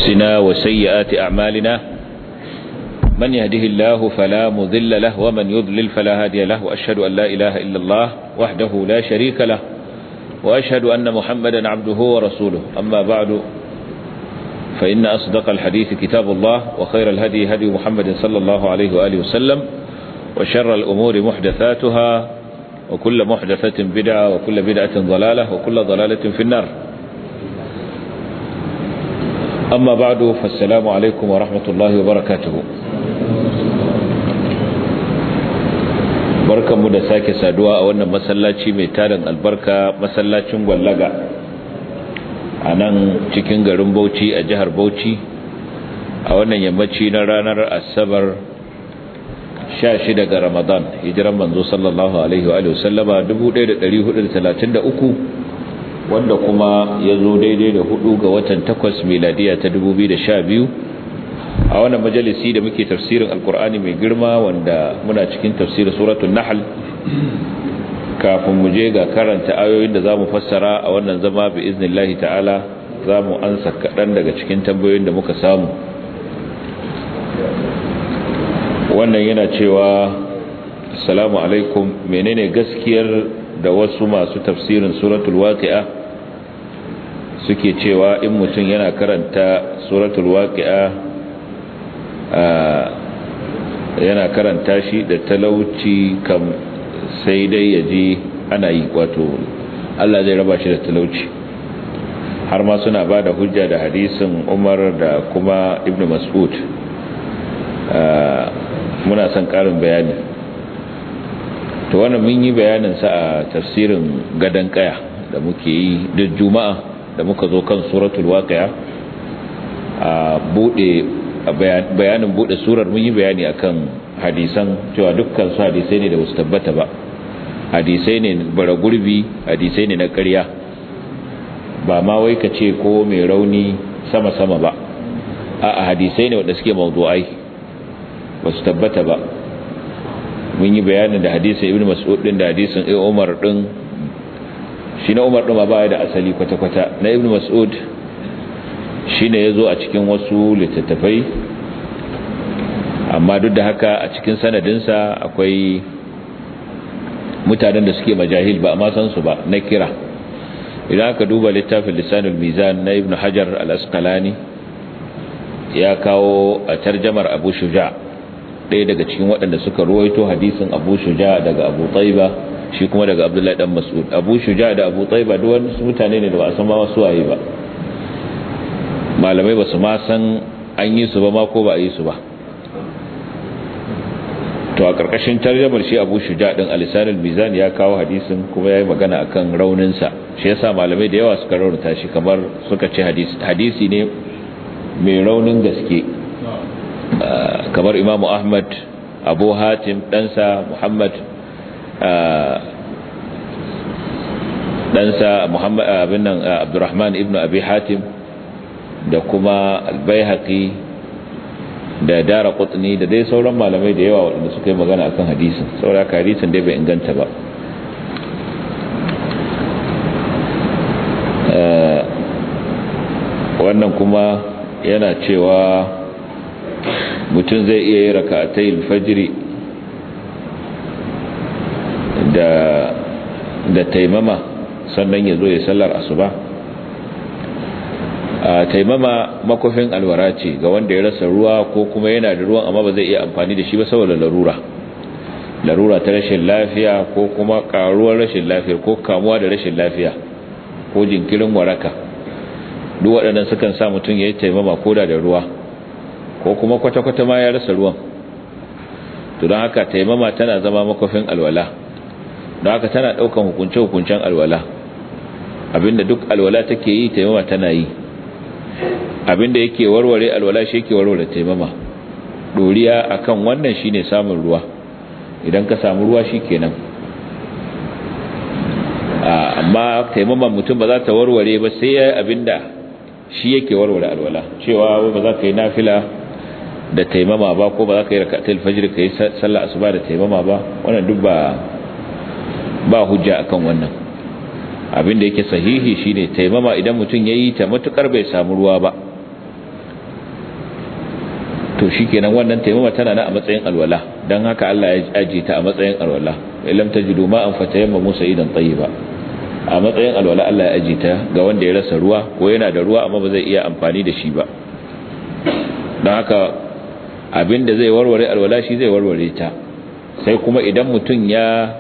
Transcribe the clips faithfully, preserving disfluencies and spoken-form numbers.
أنفسنا وسيئات أعمالنا من يهده الله فلا مضل له ومن يضلل فلا هادي له وأشهد أن لا إله إلا الله وحده لا شريك له وأشهد أن محمدا عبده ورسوله. أما بعد فإن أصدق الحديث كتاب الله وخير الهدي هدي محمد صلى الله عليه وآله وسلم وشر الأمور محدثاتها وكل محدثة بدعة وكل بدعة ضلالة وكل ضلالة في النار. أما بعد فالسلام عليكم ورحمة الله وبركاته. barkanmu da sake saduwa a wannan masallaci mai tarin albarka, masallacin Gwallaga a nan cikin garin Bauchi a jihar Bauchi a wannan yammaci na ranar Asabar sha shida ga Ramadan, hijiran manzo sallallahu alaihi wa sallama dubu ɗaya da ɗari hudu da talatin da uku, wanda kuma ya zo daidai da hudu ga watan takwas miladiya ta dubu biyu da sha biyu. A wannan majalisi da muke tafsirin alkur'ani mai girma, wanda muna cikin tafsirin suratul nahl. Kafin mu je ga karanta ayoyin da zamu fassara a wannan zama bi iznillahi ta'ala, zamu ansa kaɗan daga cikin tambayoyin da muka samu. Wannan yana cewa assalamu alaikum, menene gaskiyar da wasu masu tafsirin suratul waqi'a suke cewa in mutum yana karanta suratul waqi'a yana karanta shi da talauci kam sai dai yaji ana yi, wato Allah zai raba shi da talauci. Har ma suna ba da hujja da hadisin Umar da kuma Ibn Mas'ud. Muna son karin bayani. To wannan mun yi bayanin sa a tafsirin gadan kaya da muke yi duk juma'a da muka zo kan suratul waqi'a. A bude bayanin bude surar mun yi bayani akan hadisan cewa dukkan su hadisai ne da wasu tabbata ba, hadisai ne bara gurbi, hadisai ne na ƙarya, ba ma wai ka ce ko mai rauni sama-sama ba, a hadisai ne wanda suke mawdu'ai ba su tabbata ba. mun yi bayanin da hadisin Ibn Mas'ud din da hadisin Umar din, shi na Umar din ma ba da asali kwata-kwata, na Ibn Mas'ud shine yazo a cikin wasu littattafai, amma duk da haka a cikin sanadinsa akwai mutanen da suke majahil, ba amma san su ba, na kira. Idan aka duba littafin Lisanul Mizan na Ibn Hajar al-Asqalani, ya kawo a tarjamar Abu Shuja, ɗaya daga cikin waɗanda suka ruwaito hadisin Abu Shuja daga Abu Taiba, shi kuma daga Abdullahi dan Mas'ud. Abu Shuja da Abu Taiba duk wani mutane ne da ba a san ma wasu waye ba, malamai ba su ma san an yi su ba ma ko ba a yi su ba. To a ƙarƙashin tarjamar shi Abu Shuja din al-Lisanul Mizan ya kawo hadisin kuma yayi magana akan raunin sa, shi yasa malamai da yawa suka raunata shi, kamar suka ce hadisi hadisi ne mai raunin gaske. Kamar Imam Ahmad, Abu Hatim ɗansa Muhammad ɗansa Muhammad bin nan Abdurrahman ibn Abi Hatim, da kuma Al-Baihaqi da Daraqutni da dai sauran malamai da yawa waɗanda suka yi magana akan hadisin. Saboda hadisin dai bai inganta ba. Wannan kuma yana cewa mutum zai iya yi raka'atayil fajri da da taimama sannan ya zo ya sallar asuba. A taimama makofin alwara ce ga wanda ya rasa ruwa ko kuma yana da ruwan amma ba zai iya amfani da shi ba saboda larura larura ta rashin lafiya ko kuma karuwar rashin lafiya ko kamuwa da rashin lafiya ko jinkirin waraka. Duk waɗannan sukan sa mutum ya yi taimama koda da ruwa ko kuma kwata-kwata ma ya rasa ruwan. To don haka taimama tana zama makofin alwala, don haka tana ɗaukan hukunce-hukuncen alwala. Abinda duk alwala take yi taimama tana yi, abinda yake warware alwala shi yake warware taimama. Doriya akan wannan shine samun ruwa, idan ka samu ruwa shikenan. Amma taimama mutum ba za ta warware ba sai yayi abinda shi yake warware alwala, cewa ba za ka yi nafila da taimama ba, ko ba za ka yi rak'atul fajr ka yi sallar asuba da taimama ba. Wannan duk ba ba hujja akan wannan. abin da yake sahihi shine taimama idan mutum yayi ta matukar bai samu ruwa ba to shikenan wannan taimama tana na a matsayin alwala dan haka Allah ya aje ta a matsayin alwala illam tajidu ma'an fatayammamu sa'idan tayyiba a matsayin alwala Allah ya aje ta ga wanda ya rasa ruwa ko yana da ruwa amma ba zai iya amfani da shi ba dan haka abinda zai warware alwala shi zai warware ta sai kuma idan mutun ya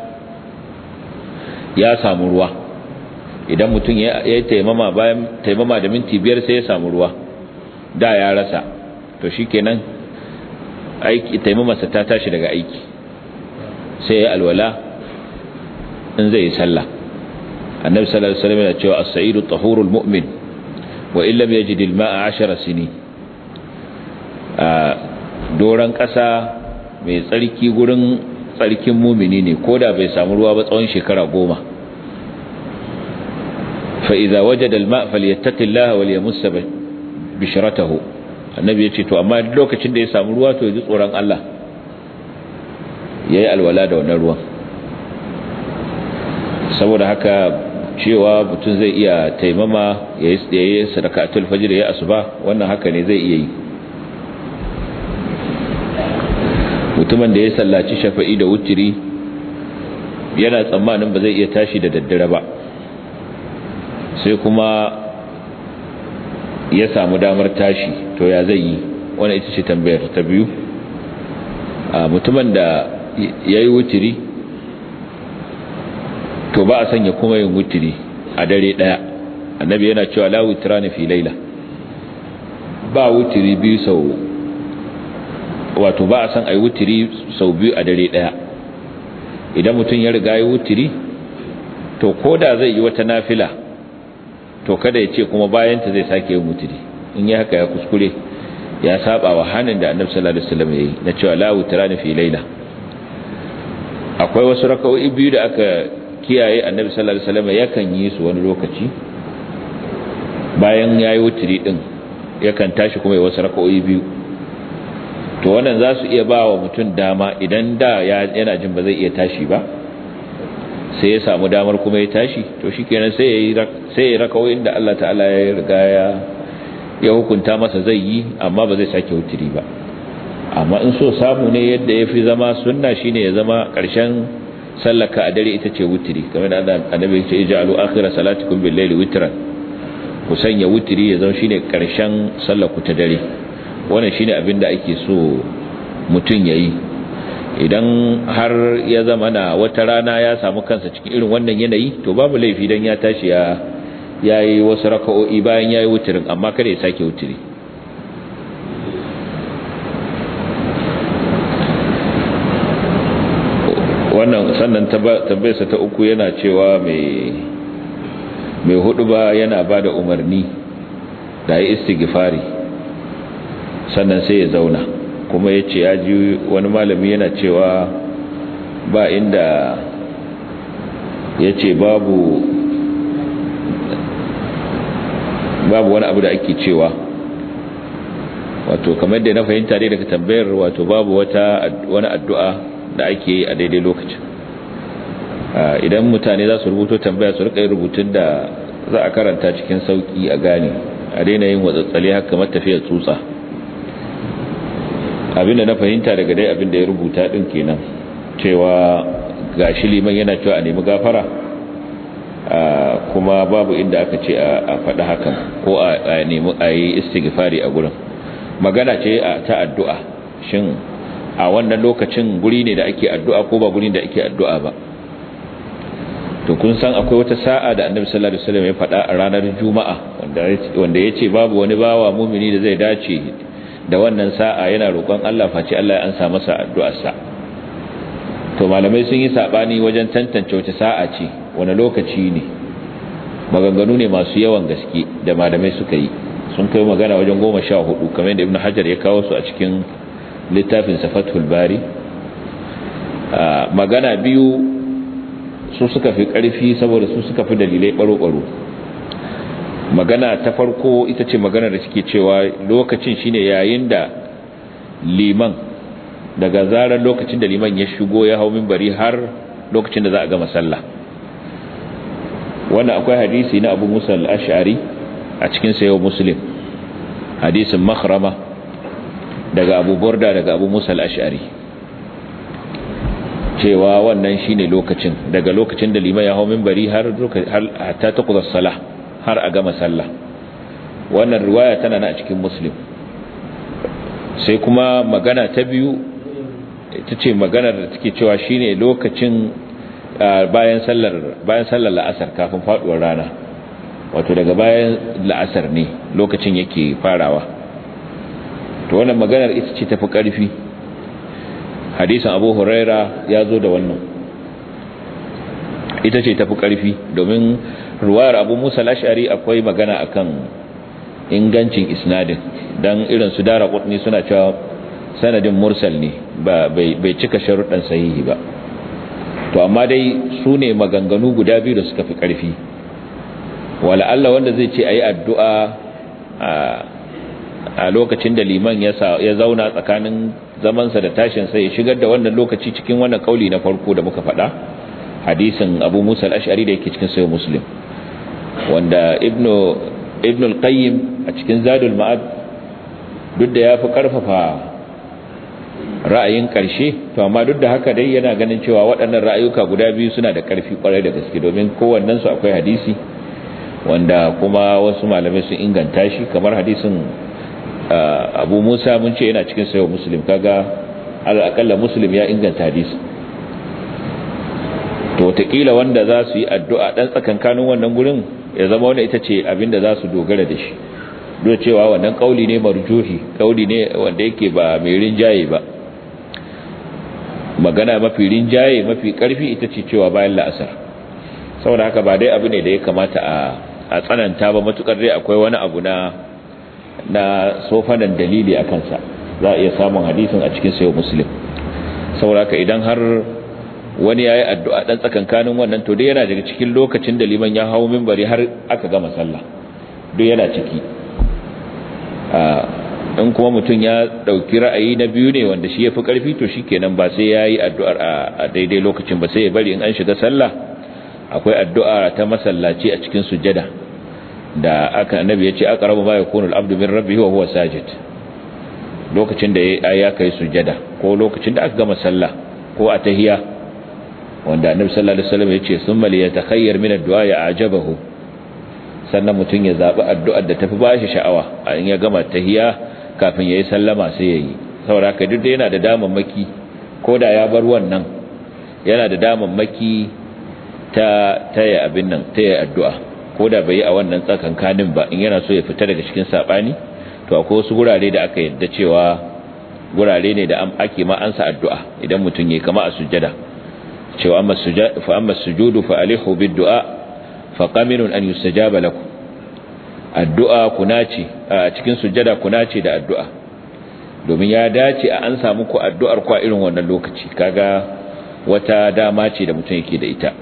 ya samu ruwa idan mutun ya yi taimama bayan taimama da minti biyar sai ya samu ruwa da ya rasa to shikenan aiki taimamarsa ta tashi daga aiki sai ya alwala in zai yi sallah annabi sallallahu alaihi wasallam ya ce as-sa'idu tahurul mu'min wa in lam yajid al-ma'a 'ashara sinin a doran kasa mai tsarki gurin tsarkin mu'mini ne koda bai samu ruwa ba tsawon shekara goma fa idza wajada al-ma' falyattaqillaha wa liyamussa bishratahu annabi ya ce to amma lokacin da ya samu ruwa to ya ji tsoron Allah yayi alwala da wannan ruwan saboda haka cewa mutum zai iya taimama yayi yayi sadaqatul fajr ya asuba wannan haka ne zai iya yi mutumin da ya sallaci shafa'i da wutiri yana tsammanin ba zai iya tashi da daddare ba sai kuma ya samu damar tashi to ya zai yi wannan ita ce tambayar ta biyu a mutumin da yayi wutiri to ba a sanya kuma yin wutiri a dare daya annabi yana cewa la witrani fi layla ba wutiri biyu sau wato ba a san ai wutiri sau biyu a dare daya idan mutum ya riga ya wutiri to koda zai yi wata nafila to kada ya ce kuma bayan ta zai sake yin wutiri in yi haka ya kuskure ya saba wa hanin da annabi sallallahu alaihi wasallam yayi na cewa la witrani fi layla akwai wasu raka'o'i biyu da aka kiyaye annabi sallallahu alaihi wasallam yakan yi su wani lokaci bayan yayi wutiri din yakan tashi kuma ya wasu raka'o'i biyu to wannan za su iya ba wa mutum dama idan da yana jin ba zai iya tashi ba sai ya samu damar kuma ya tashi to shikenan sai yayi sai ya raka'o'in da Allah ta'ala ya riga ya ya hukunta masa zai yi amma ba zai sake wutiri ba amma in so samu ne yadda yafi zama sunna shine ya zama karshen sallaka a dare ita ce wutiri kamar da annabi ya ce ij'alu akhira salatikum bil layli witran ku sanya wutiri ya zama shine karshen sallaku ta dare wannan shine abin da ake so mutun yayi idan har ya zama na wata rana ya samu kansa cikin irin wannan yanayi to babu laifi dan ya tashi ya yayi wasu raka'o'i bayan yayi wutirin amma kada ya sake wutiri wannan sannan tabbayarsa ta uku yana cewa mai mai huduba yana bada umarni da yi istighfari sannan sai ya zauna kuma yace ya ji wani malami yana cewa ba inda yace babu babu wani abu da ake cewa wato kamar da na fahimta dai daga tambayar wato babu wata wani addu'a da ake yi a daidai lokacin idan mutane za su rubuto tambaya su rika yin rubutun da za a karanta cikin sauki a gane a daina yin watsatsali haka kamar tafiyar tsutsa abinda na fahimta daga dai abinda ya rubuta din kenan cewa gashi liman yana cewa a nemi gafara kuma babu inda aka ce a faɗi hakan ko a nemi a yi istighfari a gurin magana ce ta addu'a shin a wannan lokacin guri ne da ake addu'a ko ba guri da ake addu'a ba to kun san akwai wata sa'a da annabi sallallahu alaihi wasallam ya faɗa a ranar juma'a wanda wanda yace babu wani bawa mu'mini da zai dace da wannan sa'a yana roƙon Allah face Allah ya ansa masa addu'arsa to malamai sun yi sabani wajen tantance wace sa'a ce wani lokaci ne maganganu ne masu yawan gaske da malamai suka yi sun kai magana wajen goma sha hudu kamar yadda ibnu hajar ya kawo su a cikin littafin Fathul Bari magana biyu su suka fi ƙarfi saboda su suka fi dalilai baro-baro magana ta farko ita ce magana da suke cewa lokacin shine yayin da liman daga zarar lokacin da liman ya shigo ya hau minbari har lokacin da za a gama sallah wannan akwai hadisi na Abu Musa al-Ash'ari a cikin sayyid Muslim hadisin Makhrama daga Abu Burda daga Abu Musa al-Ash'ari cewa wannan shine lokacin daga lokacin da liman ya hawo minbari har hatta taqda as-salah har a gama sallah. wannan riwaya tana na cikin Muslim. sai kuma magana ta biyu ita ce maganar da take cewa shine lokacin bayan sallar bayan sallar la'asar kafin faduwar rana, wato daga bayan la'asar ne lokacin yake farawa. to wannan maganar ita ce tafi karfi. hadisin Abu Huraira ya zo da wannan, ita ce tafi karfi domin ruwayar Abu Musa al-Ash'ari akwai magana akan ingancin isnadin, dan irin su Daraqutni suna cewa sanadin mursal ne ba bai cika sharuɗan sahihi ba. to amma dai su ne maganganu guda biyu da suka fi karfi. wala Allah wanda zai ce ayi addu'a a a lokacin da liman ya zauna tsakanin zamansa da tashin sai ya shigar da wannan lokaci cikin wannan kauli na farko da muka faɗa, hadisin Abu Musa al-Ash'ari da yake cikin Sahih Muslim, wanda Ibn Ibn al-Qayyim a cikin Zadul Ma'ad duk da yafi karfafa ra'ayin karshe, to amma duk da haka dai yana ganin cewa waɗannan ra'ayuka guda biyu suna da ƙarfi ƙwarai da gaske, domin kowannen su akwai hadisi wanda kuma wasu malamai sun inganta shi, kamar hadisin Abu Musa mun ce yana cikin Sahih Muslim, kaga al'akalla Muslim ya inganta hadisi. to takila wanda za su yi addu'a dan tsakankanin wannan gurin ya zama wannan ita ce abinda za su dogara da shi, duk cewa wannan kauli ne marjuhi, kauli ne wanda yake ba mai rinjaye ba. magana mafi rinjaye mafi karfi ita ce cewa bayan la'asar. saboda haka ba dai abu ne da ya kamata a a tsananta ba, matukar dai akwai wani abu na na sofanan dalili a kansa, za a iya samun hadisin a cikin Sahih Muslim. saboda haka idan har wani yayi addu'a dan tsakankanin wannan, to dai yana daga cikin lokacin da liman ya hawo minbari har aka gama sallah, duk yana ciki. in kuma mutum ya dauki ra'ayi na biyu ne wanda shi yafi karfi, to shikenan ba sai yayi addu'ar a daidai lokacin ba, sai ya bari in an shiga sallah akwai addu'a ta masallaci a cikin sujjada da aka annabi yace aqrabu ma yakunu al-abdu min rabbihi wa huwa sajid, lokacin da ya kai sujjada ko lokacin da aka gama sallah ko a tahiyya, wanda annabi sallallahu alaihi wasallam yace summa liyatakhayyar min ad-du'a ya'jabahu, sannan mutum ya zabi addu'ar da tafi bashi sha'awa a in ya gama tahiyya kafin yayi sallama sai yayi. saboda haka duk da yana da damammaki, koda ya bar wannan yana da damammaki ta taya abin nan taya addu'a, koda bai yi a wannan tsakankanin ba, in yana so ya fita daga cikin sabani, to akwai wasu gurare da aka yadda cewa gurare ne da ake ma ansa addu'a idan mutum yayi kama a sujjada, cewa amma sujud fa amma sujudu fa alihu bid-du'a fa qaminun an yustajaba lakum. addu'a kunace a cikin sujjada kunace da addu'a, domin ya dace a an samu ku addu'ar ku a irin wannan lokaci, kaga wata dama ce da mutum yake da ita.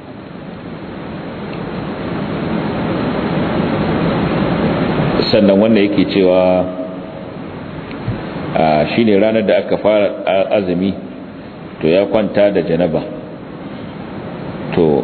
sannan wanda yake cewa shine ranar da aka fara azumi, to ya kwanta da janaba, to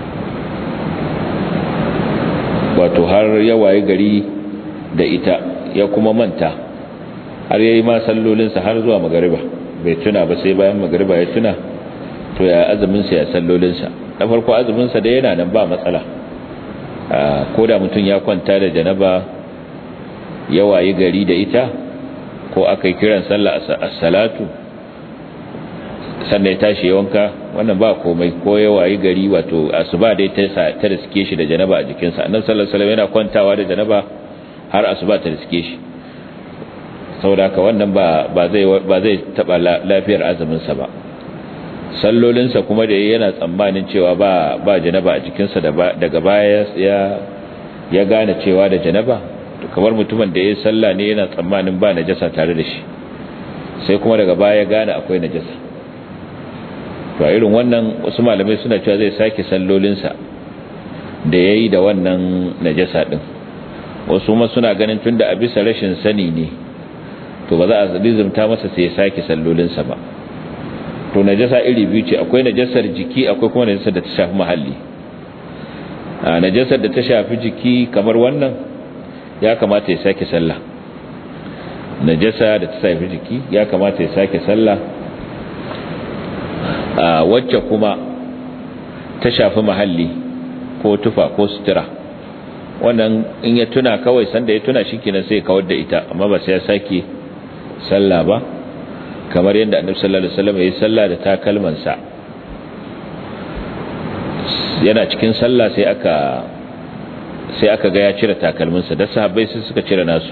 wato har ya waye gari da ita ya kuma manta, har yayi ma sallolinsa har zuwa magariba bai tuna ba, sai bayan magariba ya tuna, to ya azuminsa ya sallolinsa. na farko azuminsa da yana nan ba matsala, ko da mutum ya kwanta da janaba ya waye gari da ita, ko aka yi kiran sallah as-salatu sannan ya tashi wanka, wannan ba komai, ko ya waye gari wato asuba dai ta ta riske shi da janaba a jikinsa. annabi sallallahu alaihi wasallam yana kwantawa da janaba har asuba ta riske shi, saboda haka wannan ba ba zai ba zai taba lafiyar azumin sa ba. sallolin sa kuma da yana tsammanin cewa ba ba janaba a jikinsa, daga baya ya ya gane cewa da janaba, to kamar mutumin da ya salla ne yana tsammanin ba najasa tare da shi, sai kuma daga baya gane akwai najasa. to a irin wannan wasu malamai suna cewa zai sake sallolinsa da yayi da wannan najasa din. wasu ma suna ganin tunda a bisa rashin sani ne, to ba za a lizumta masa sai ya sake sallolinsa ba. to najasa iri biyu ce, akwai najasar jiki, akwai kuma najasar da ta shafi mahalli. a najasar da ta shafi jiki kamar wannan ya kamata ya sake sallah, najasa da ta shafi jiki ya kamata ya sake sallah. a wacce kuma ta shafi mahalli ko tufa ko sutura, wannan in ya tuna kawai sanda ya tuna shikenan sai ya kawar da ita, amma ba sai ya sake sallah ba, kamar yadda annabi sallallahu alaihi wasallam ya yi sallah da takalmansa. yana cikin sallah sai aka sai aka ga ya cire takalminsa, da sahabbai sai suka cire nasu.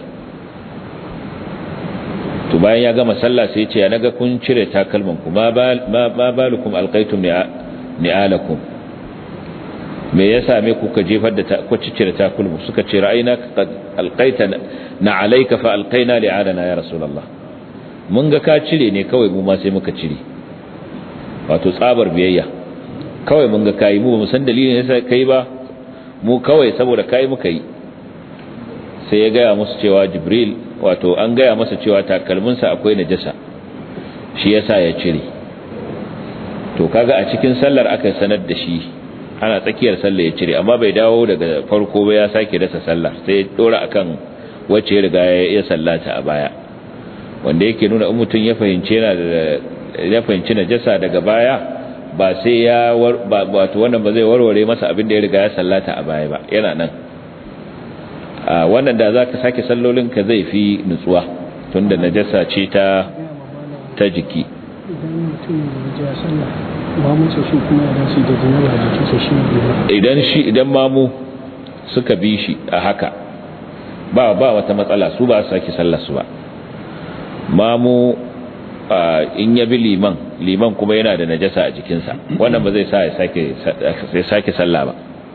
to bayan ya gama sallah sai ya ce ya naga kun cire takalman ku, ma ma balukum alqaitum ni'alakum, me yasa me kuka jefar da ku cire takalmu? suka ce ra'ayna qad alqaita na alayka fa alqaina li'alana ya rasulullah, mun ga ka cire ne kawai mu ma sai muka cire. wato tsabar biyayya, kawai mun ga kai, mu ba mu san dalilin yasa kai ba, mu kawai saboda kai muka yi. sai ya gaya musu cewa Jibril, wato an gaya masa cewa takalminsa akwai najasa, shi yasa ya cire. to kaga a cikin sallar aka sanar da shi, ana tsakiyar sallar ya cire, amma bai dawo daga farko ba ya sake dasa sallar, sai ya dora akan wacce ya riga ya sallata a baya, wanda yake nuna in mutum ya fahimci yana da ya fahimci najasa daga baya, ba sai ya wato wannan ba zai warware masa abin da ya riga ya sallata a baya ba, yana nan. a wannan da zaka sake sallolin ka zai fi nutsuwa, tunda najasa ce ta ta jiki. idan mutum ya sallah mamu sai shi kuma ya shi da jinaba a jikinsa shi idan shi idan mamu suka bi shi a haka ba ba wata matsala, su ba su sake sallar su ba. mamu in ya bi liman liman kuma yana da najasa a jikinsa, wannan ba zai sa ya sake sai sake sallah ba.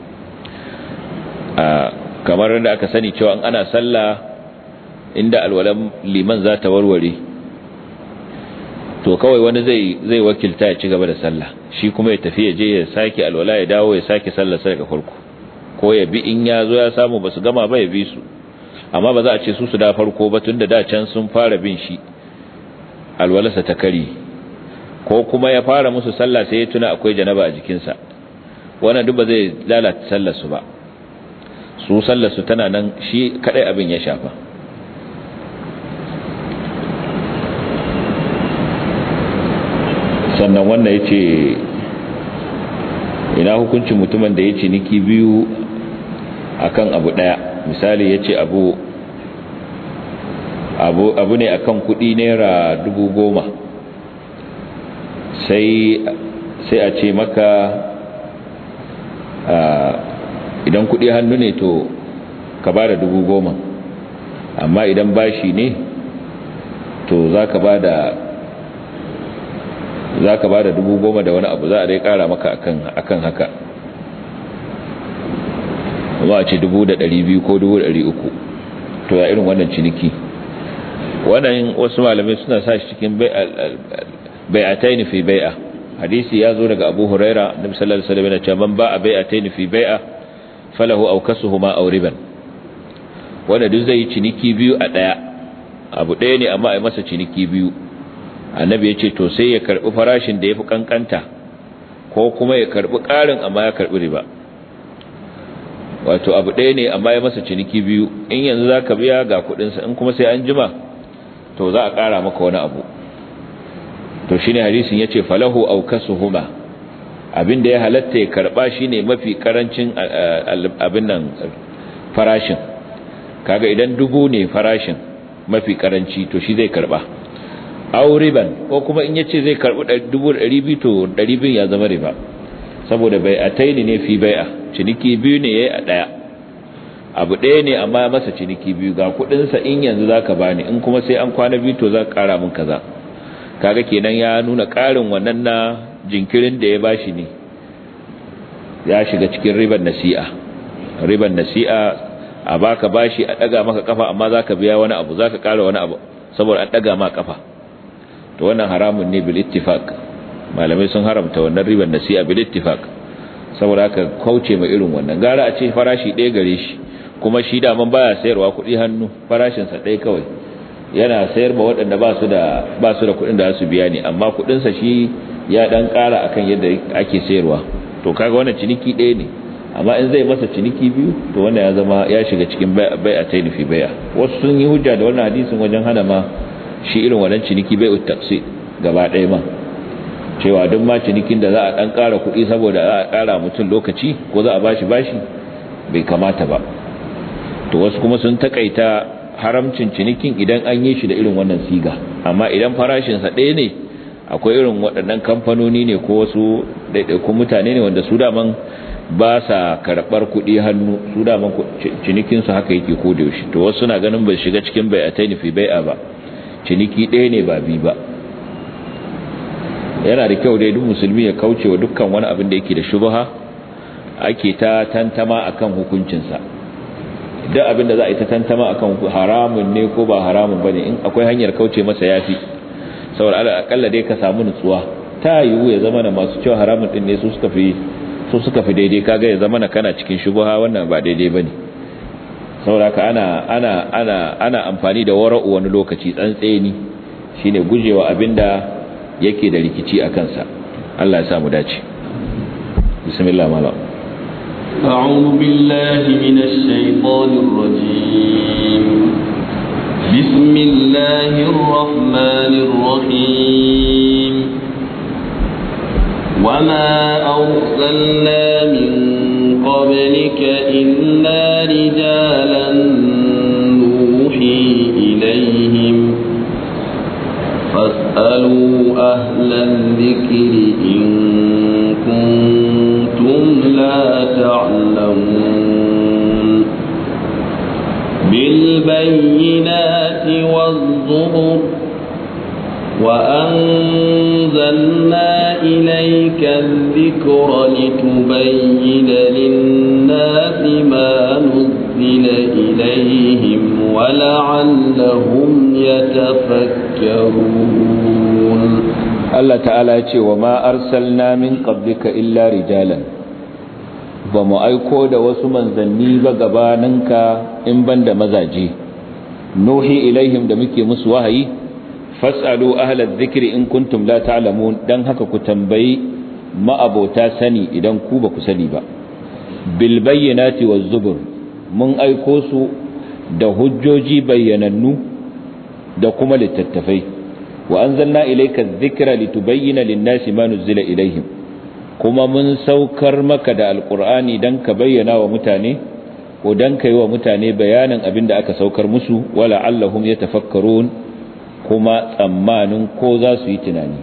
kamar da aka sani cewa ana sallah inda alwalan liman za ta warware, to kawai wani zai zai wakilta ya ci gaba da sallah, shi kuma ya tafi ya je ya sake alwala ya dawo ya sake sallar sai daga farko, ko ya bi in ya zo ya samu basu gama ba ya bi su, amma ba za a ce su su da farko ba, tunda da can sun fara bin shi alwalarsa ta kari, ko kuma ya fara musu sallah sai ya tuna akwai janaba a jikinsa, wannan duk ba zai lalata sallar su ba, su sallar su tana nan, shi kadai abin ya shafa. sannan wannan yace ina hukuncin mutumin da ya ciniki biyu akan abu daya, misali yace abu abu abu ne akan kudi naira dubu goma, sai sai a ce maka idan kudi hannu ne to ka bada dubu goma, amma idan bashi ne to zaka bada zaka bada dubu goma da wani abu, za a dai kara maka akan akan haka, amma a ce dubu da ɗari biyu ko dubu da ɗari uku, to ya irin wannan ciniki. wannan wasu malamai suna sa shi cikin bai'ataini fi bai'a. hadisi ya zo daga Abu Huraira, Annabi sallallahu alaihi wasallam ya ce man ba'a bai'ataini fi bai'a falahu awkasuhuma aw riban. wanda duk zai ciniki biyu a daya, abu daya ne amma ai masa ciniki biyu, Annabi ya ce to sai ya karbi farashin da yafi kankanta, ko kuma ya karbi karin amma ya karbi riba. wato abu daya ne amma ya masa ciniki biyu, in yanzu zaka biya ga kudin sa, in kuma sai an jima to za a kara maka wani abu. to shine hadisin yace falahu awkasuhuma, abinda ya halatta ya karba shine mafi karancin abin nan farashin. kaga idan dubu ne farashin mafi karanci to shi zai karba, aw riban, ko kuma in yace zai karbi dubu da ɗari biyu to ɗari biyu ya zama riba, saboda bai'ataini ne fi bai'a, ciniki biyu ne yayi a daya, abu ɗaya ne amma masa ciniki biyu, ga kudin sa in yanzu zaka bani, in kuma sai an kwana biyu to zaka kara min kaza. kaga kenan ya nuna karin wannan na jinkirin da ya bashi ne ya shiga cikin riban nasi'a. riban nasi'a a baka bashi a daga maka kafa, amma zaka biya wani abu, zaka kara wani abu saboda an daga maka kafa, to wannan haramun ne bil ittifaq. malamai sun haramta wannan riban nasi'a bil ittifaq, saboda haka kauce mai irin wannan. gara a ce farashi ɗaya gare shi, kuma shi da man baya sayarwa kuɗi hannu, farashin sa ɗaya kawai, yana sayar ba waɗanda ba su da ba su da kuɗin da su biya ne, amma kuɗin sa shi ya dan ƙara akan yadda ake sayarwa, to kaga wannan ciniki ɗaya ne. amma in zai masa ciniki biyu to wannan ya zama ya shiga cikin bai'atayn fi bai'a. Wasu sun yi hujja da wannan hadisin wajen hana ma shi irin wannan ciniki bai'ut taqsid gaba ɗaya ma, cewa duk ma cinikin da za a dan ƙara kuɗi saboda za a ƙara mutum lokaci ko za a bashi bashi bai kamata ba. To wasu kuma sun takaita haramcin cinikin idan an yi shi da irin wannan siga, amma idan farashin sa ɗaya ne, akwai irin waɗannan kamfanoni ne ko wasu ɗaiɗaikun mutane ne wanda su daman ba sa karɓar kuɗi hannu, su daman cinikin su haka yake ko da yaushe. To wasu suna ganin bai shiga cikin bai'atayn fi bai'a ba, ciniki ɗaya ne ba bi ba. Yana da kyau dai duk musulmi ya kauce wa dukkan wani abin da yake da shubha ake ta tantama akan hukuncinsa. Duk abin da za a yi ta tantama akan haramun ne ko ba haramun bane, in akwai hanyar kauce masa yafi, saboda ala akalla dai ka samu nutsuwa. Ta yiwu ya zama na masu cewa haramun din ne su suka fi su suka fi daidai, kaga ya zama na kana cikin shubha, wannan ba daidai bane. Saboda ka ana ana ana ana amfani da wara'u wani lokaci, tsantseni shine gujewa abinda yake da rikici a kansa. Allah ya sa mu dace. Bismillah malam. A'udhu billahi minash shaitanir rajim. Bismillahir rahmanir rahim. Wama arsalna min qablika illa rijalan nuhi ilayhim فاسألوا أهل الذكر إن كنتم لا تعلمون بالبينات والزبر وأنزلنا إليك الذكر لتبين للناس ما نزل إليهم ولعلهم يتفكرون. الله تعالى يقول وما أرسلنا من قبلك إلا رجالا، bamu aiko da wasu manzanni ba gabaninka in banda mazaje, nuhi ilaihim da muke musu wahayi, fas'alu ahla dhikri in kuntum la ta'lamun, dan haka ku tambayi ma'abota sani idan ku ba ku sani ba. Bil bayyinati waz zubur, mun aiko su da hujjoji bayyanannu da kuma littattafai. Wa anzalna ilayka adh-dhikra litubayyana lin-nasi ma nuzila ilaihim, kuma mun saukar maka da alqur'ani dan ka bayyana wa mutane ko dan kai wa mutane bayanin abinda aka saukar musu, wala allahum yatafakkarun, kuma tsammanin ko za su yi tunani.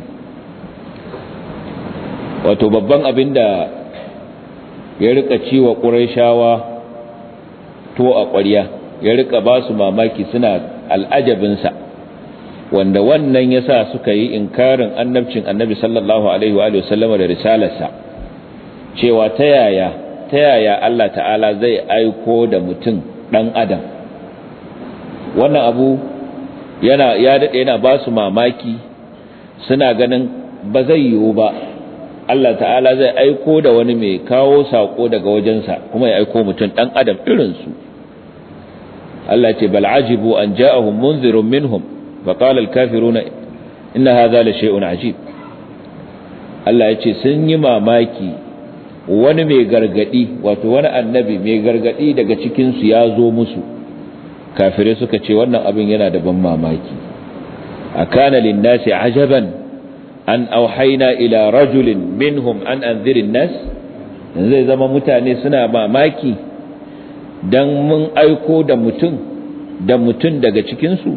Wato babban abinda ya rika ciwa quraishawa to a ƙwarya, ya rika ba su mamaki, suna al'ajabinsa, wanda wannan ya sa suka yi inkarin annabcin annabi sallallahu alaihi wa sallama da risalarsa, cewa ta yaya ta yaya Allah ta'ala zai aiko da mutum ɗan adam. Wannan abu yana ya daɗe yana ba su mamaki, suna ganin ba zai yiwu ba Allah ta'ala zai aiko da wani mai kawo saƙo daga wajensa kuma ya aiko mutum ɗan adam irinsu. Allah ce bal ajibu an ja'ahum munzirun minhum fa qala al kafiruna inna hadha la shay'un ajib. Allah ya ce sun yi mamaki, wani mai gargadi, wato wani annabi mai gargadi daga cikin su ya zo musu. Kafirai suka ce wannan abin yana da ban mamaki. Akana lin nasi ajaban an auhaina ila rajulin minhum an anzirin nas, zai zama mutane suna mamaki dan mun aiko da mutum da mutum daga cikinsu,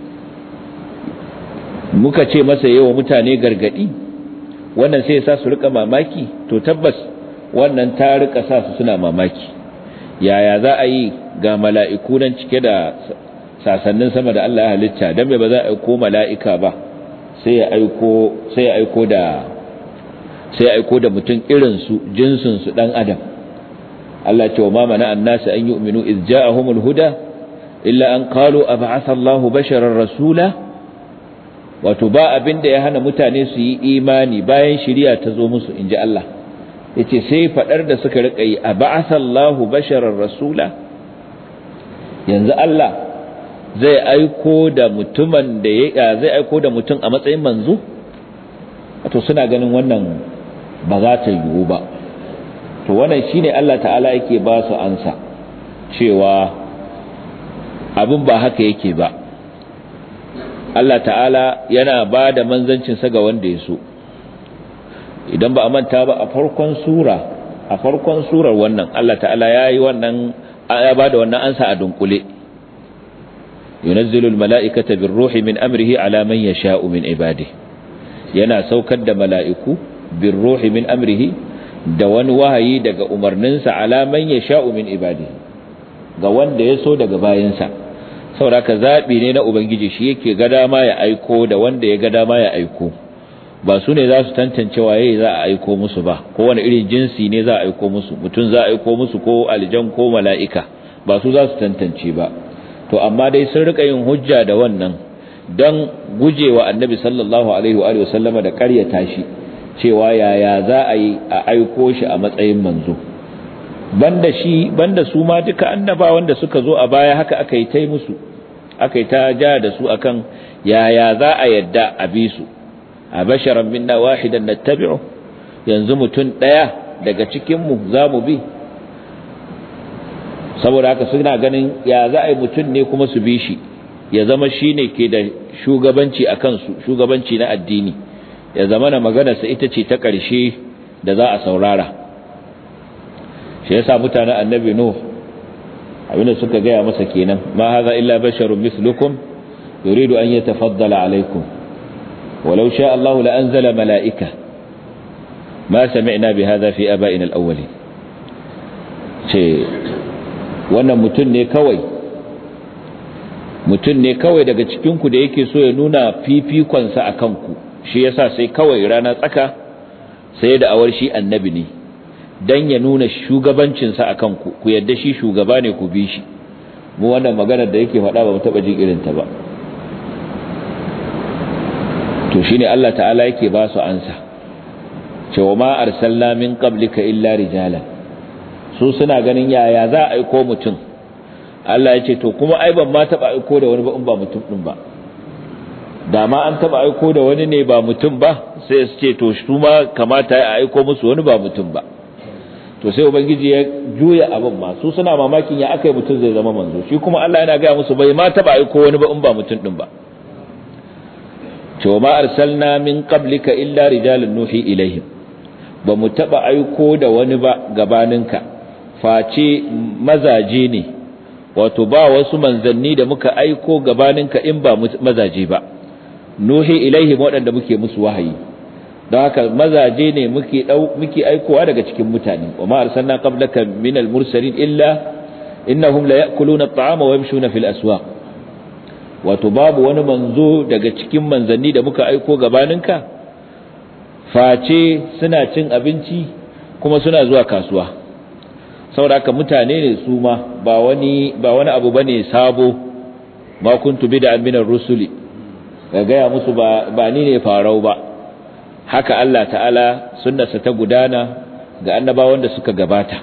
muka ce masa yawa mutane gargadi, wannan sai ya sa su rika mamaki. To tabbas wannan ta rika sa su suna mamaki. Yaya za a yi ga mala'iku nan cike da sasannin sama da Allah ya halitta, dan me ba za a aiko mala'ika ba, sai ya aiko sai ya aiko da sai ya aiko da mutum irin su, jinsin su dan adam. Allah ce wa ma mana annasu an yu'minu iz ja'ahumul huda illa an qalu ab'atha Allahu basharan rasula. Wato ba abinda ya hana mutane su yi imani bayan shari'a ta zo musu, inji Allah. Yace sai fadar da suka rika yi ab'atha Allahu basharan rasula, yanzu Allah zai aiko da mutumin da ya zai aiko da mutum a matsayin manzo. Wato suna ganin wannan ba za ta yiwu ba. to wannan shine Allah ta'ala yake ba su ansa cewa abin ba haka yake ba. Allah ta'ala yana ba da manzancinsa ga wanda ya so. Idan ba a manta ba a farkon sura a farkon surar wannan Allah ta'ala ya yi wannan ya ba da wannan ansa a dunkule. Yunazzilul mala'ikata birruhi min amrihi ala man yasha'u min ibadihi. Yana saukar da mala'iku birruhi min amrihi da wani wahayi daga umarninsa ala man yasha'u min ibadihi ga wanda ya so daga bayansa. Saboda ka zabi ne na ubangiji, shi yake ga dama ya aiko da wanda ya ga dama ya aiko, ba su ne za su tantance waye za a aiko musu ba, ko wani irin jinsi ne za a aiko musu, mutum za a aiko musu ko aljan ko mala'ika, ba su za su tantance ba. To amma dai sun rika yin hujja da wannan don gujewa annabi sallallahu alaihi wa alihi wasallama da ƙaryata shi, cewa yaya za a yi a aiko shi a matsayin manzo. Banda shi banda su ma duka annabawan da suka zo a baya haka aka yi ta musu, aka yi ta ja da su akan yaya za a yadda a bi su. A basharan minna wahidan nattabi'u, yanzu mutum daya daga cikin mu zamu bi. Saboda haka suna ganin ya za a yi mutum ne kuma su bi shi, ya zama shine ke da shugabanci a kansu, shugabanci na addini, ya zama na maganarsa ita ce ta ƙarshe da za a saurara. Shi yasa mutanen annabi Nuh abinda suka gaya masa kenan, ma haza illa basharun mislukum yuridu an yatafaddala alaikum walau sha Allah la anzala mala'ika ma sami'na bi hadha fi aba'ina al-awwalin. Ce wannan mutum ne kawai mutum ne kawai daga cikin ku da yake so ya nuna fifikon sa akan ku, shi yasa sai kawai rana tsaka sai da awar shi annabi ne dan ya nuna shugabancinsa a kanku, ku yadda shi shugaba ne ku bi shi. Mu wannan maganar da yake faɗa ba mu taɓa jin irinta ba. To shi ne Allah ta'ala yake ba su ansa, cewa ma arsalna min qablika illa rijalan. Su suna ganin yaya za a aiko mutum. Allah ya ce to kuma ai ban ma taɓa aiko da wani ba in ba mutum ɗin ba. Da ma an taɓa aiko da wani ne ba mutum ba, sai su ce to su ma kamata a aiko musu wani ba mutum ba. To sai ubangiji ya juya abin ma, su suna mamakin ya aka yi mutum zai zama manzo, shi kuma Allah yana gaya musu bai ma taba aiko wani ba in ba mutum din ba. cewa ma arsalna min qablika illa rijalan nuhi ilaihim, ba mu taba aiko da wani ba gabaninka face mazaje ne, wato ba wasu manzanni da muka aiko gabaninka in ba mazaje ba, nuhi ilaihim waɗanda muke musu wahayi. don haka mazaje ne muke dau muke aikowa daga cikin mutane. wa ma arsalna qablaka minal mursalin illa innahum la ya'kuluna at-ta'ama wa yamshuna fil aswaq, wato babu wani manzo daga cikin manzanni da muka aiko gabaninka face suna cin abinci kuma suna zuwa kasuwa. saboda haka mutane ne su ma, ba wani ba wani abu bane sabo. ma kuntu bid'an minar rusuli, ga gaya musu ba ba ni ne farau ba. haka Allah ta'ala sunnarsa ta gudana ga annabawan da suka gabata.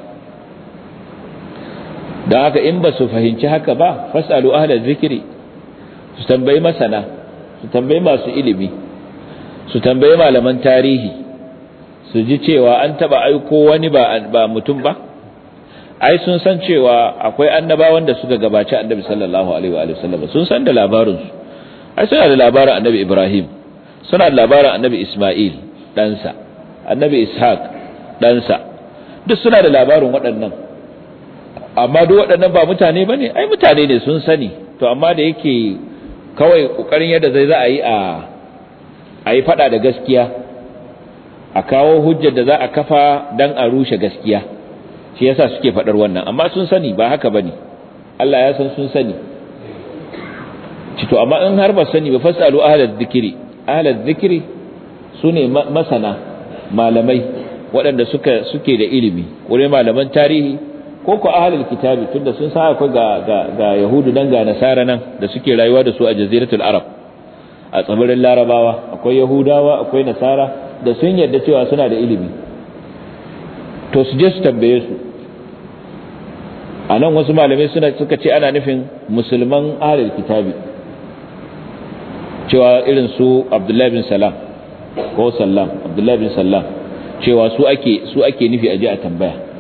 don haka in ba su fahimci haka ba, fasalu ahlal zikri, su tambayi masana, su tambayi masu ilimi, su tambayi malaman tarihi, su ji cewa an taba aiko wani ba ba mutum ba. ai sun san cewa akwai annabawan da suka gabaci annabi sallallahu alaihi wa sallam, sun san da labarin su. ai suna da labarin annabi Ibrahim, suna da labarin annabi Isma'il ɗansa, annabi Ishaq ɗansa, duk suna da labarin waɗannan. amma duk waɗannan ba mutane ba ne? ai mutane ne, sun sani. to amma da yake kawai ƙoƙarin yadda zai za a yi a yi faɗa da gaskiya, a kawo hujjar da za a kafa don a rushe gaskiya, shi yasa suke faɗar wannan. amma sun sani ba haka ba ne, Allah ya san sun sani. to amma in har ba sani ba, fasalu ahlal zikri, ahlal zikri sune masana, malamai waɗanda suka suke da ilimi, wurin malaman tarihi ko ko ahlul kitabi, tunda sun sa akwai ga ga, ga yahudu dan ga nasara nan da suke rayuwa da su a jaziratul arab, a tsibirin larabawa akwai yahudawa akwai nasara da sun yarda cewa suna da ilimi. to su je su tambaye su. anan wasu malamai suna suka ce ana nufin musulman ahlul kitabi, cewa irin su Abdullahi bin Salam ko Sallam, Abdullahi bin Sallam, cewa su ake su ake nufi aje a tambaya.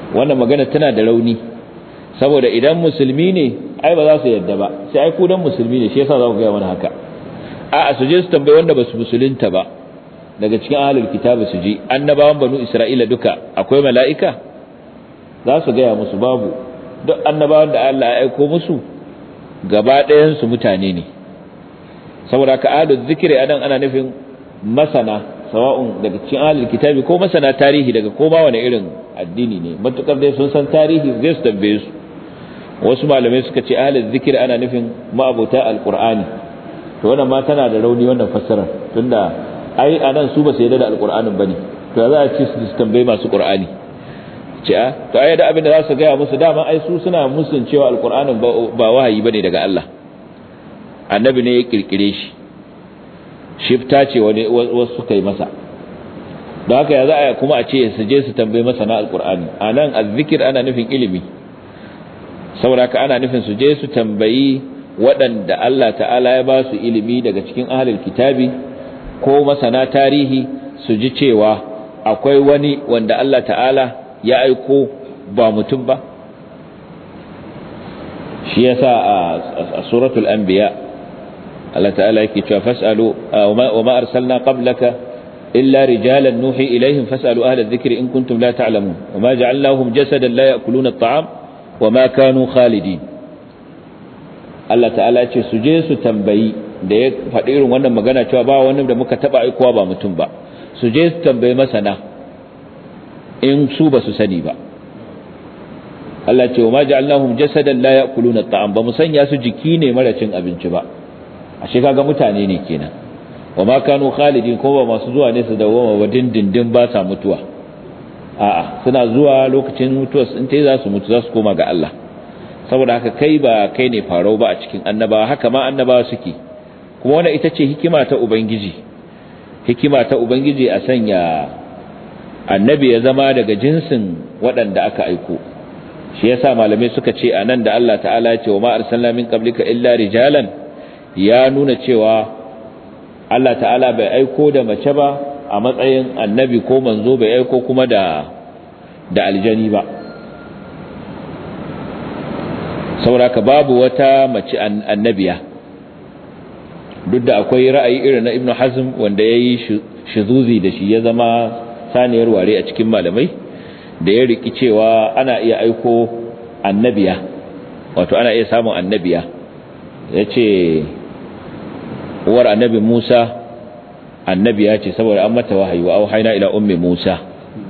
wannan magana tana da rauni saboda idan musulmi ne ai ba za su yadda ba sai ai ku dan musulmi ne shi yasa za ku ga mana haka a su je su tambaye wanda ba su musulunta ba daga cikin ahlul kitabi su ji annabawan banu isra'ila duka akwai mala'ika za su ga musu babu duk annabawan da Allah ya aika musu gaba ɗayan su mutane ne saboda ka ahlul zikri anan ana nufin masana sawa'un daga cikin ahlul kitabi ko masana tarihi daga ko ba wani irin addini ne matukar dai sun san tarihi zai su tambaye su wasu malamai suka ce ahlul zikri ana nufin ma'abuta alqur'ani to wannan ma tana da rauni wannan fassarar tunda ai anan su ba su yarda da alqur'anin bane to za a ce su tambaye masu qur'ani ce a to ai da abin da za su ga musu dama ai su suna musun cewa alqur'anin ba wahayi bane daga Allah annabi ne ya kirkire shi shifta ce wani wasu kai masa don haka ya za a kuma a ce su je su tambaye masa na alqur'ani anan azzikir ana nufin ilimi saboda ka ana nufin su je su tambayi waɗanda Allah ta'ala ya ba su ilimi daga cikin ahlul kitabi ko masana tarihi su ji cewa akwai wani wanda Allah ta'ala ya aiko ba mutum ba shi yasa a suratul anbiya Allah ta'ala yake cewa fas'alu wa ma arsalna qablaka illa rijalan nuhi ilaihim fas'alu ahla adh-dhikri in kuntum la ta'lamun wa ma ja'alnahum jasadan la ya'kuluna at-ta'am wa ma kanu khalidin Allah ta'ala ce su je su tambayi da ya faɗi irin wannan magana cewa ba wani da muka taba aikowa ba mutum ba su je su tambayi masana in su ba su sani ba Allah ce wa ma ja'alnahum jasadan la ya'kuluna at-ta'am ba musanya su jiki ne mara cin abinci ba ashe kaga mutane ne kenan wa ma kanu khalidin ko ba masu zuwa ne su dawo wa dindindin ba sa mutuwa a'a suna zuwa lokacin mutuwa in tai za su mutu za su koma ga Allah saboda haka kai ba kai ne farau ba a cikin annabawa haka ma annabawa suke kuma wannan ita ce hikima ta ubangiji hikima ta ubangiji a sanya annabi ya zama daga jinsin waɗanda aka aiko shi yasa malamai suka ce anan da Allah ta'ala ya ce wa ma arsalna min qablika illa rijalan ya nuna cewa Allah ta'ala bai aiko da mace ba a matsayin annabi ko manzo bai aiko kuma da da aljani ba sauraka babu wata mace annabiya duk da akwai ra'ayi irin na Ibn Hazm wanda yayi shizuzi da shi ya zama saniyar ware a cikin malamai da ya riki cewa ana iya aiko annabiya wato ana iya samun annabiya yace uwar annabi Musa annabiya ce saboda an mata wahayi wa auhayna ila ummi Musa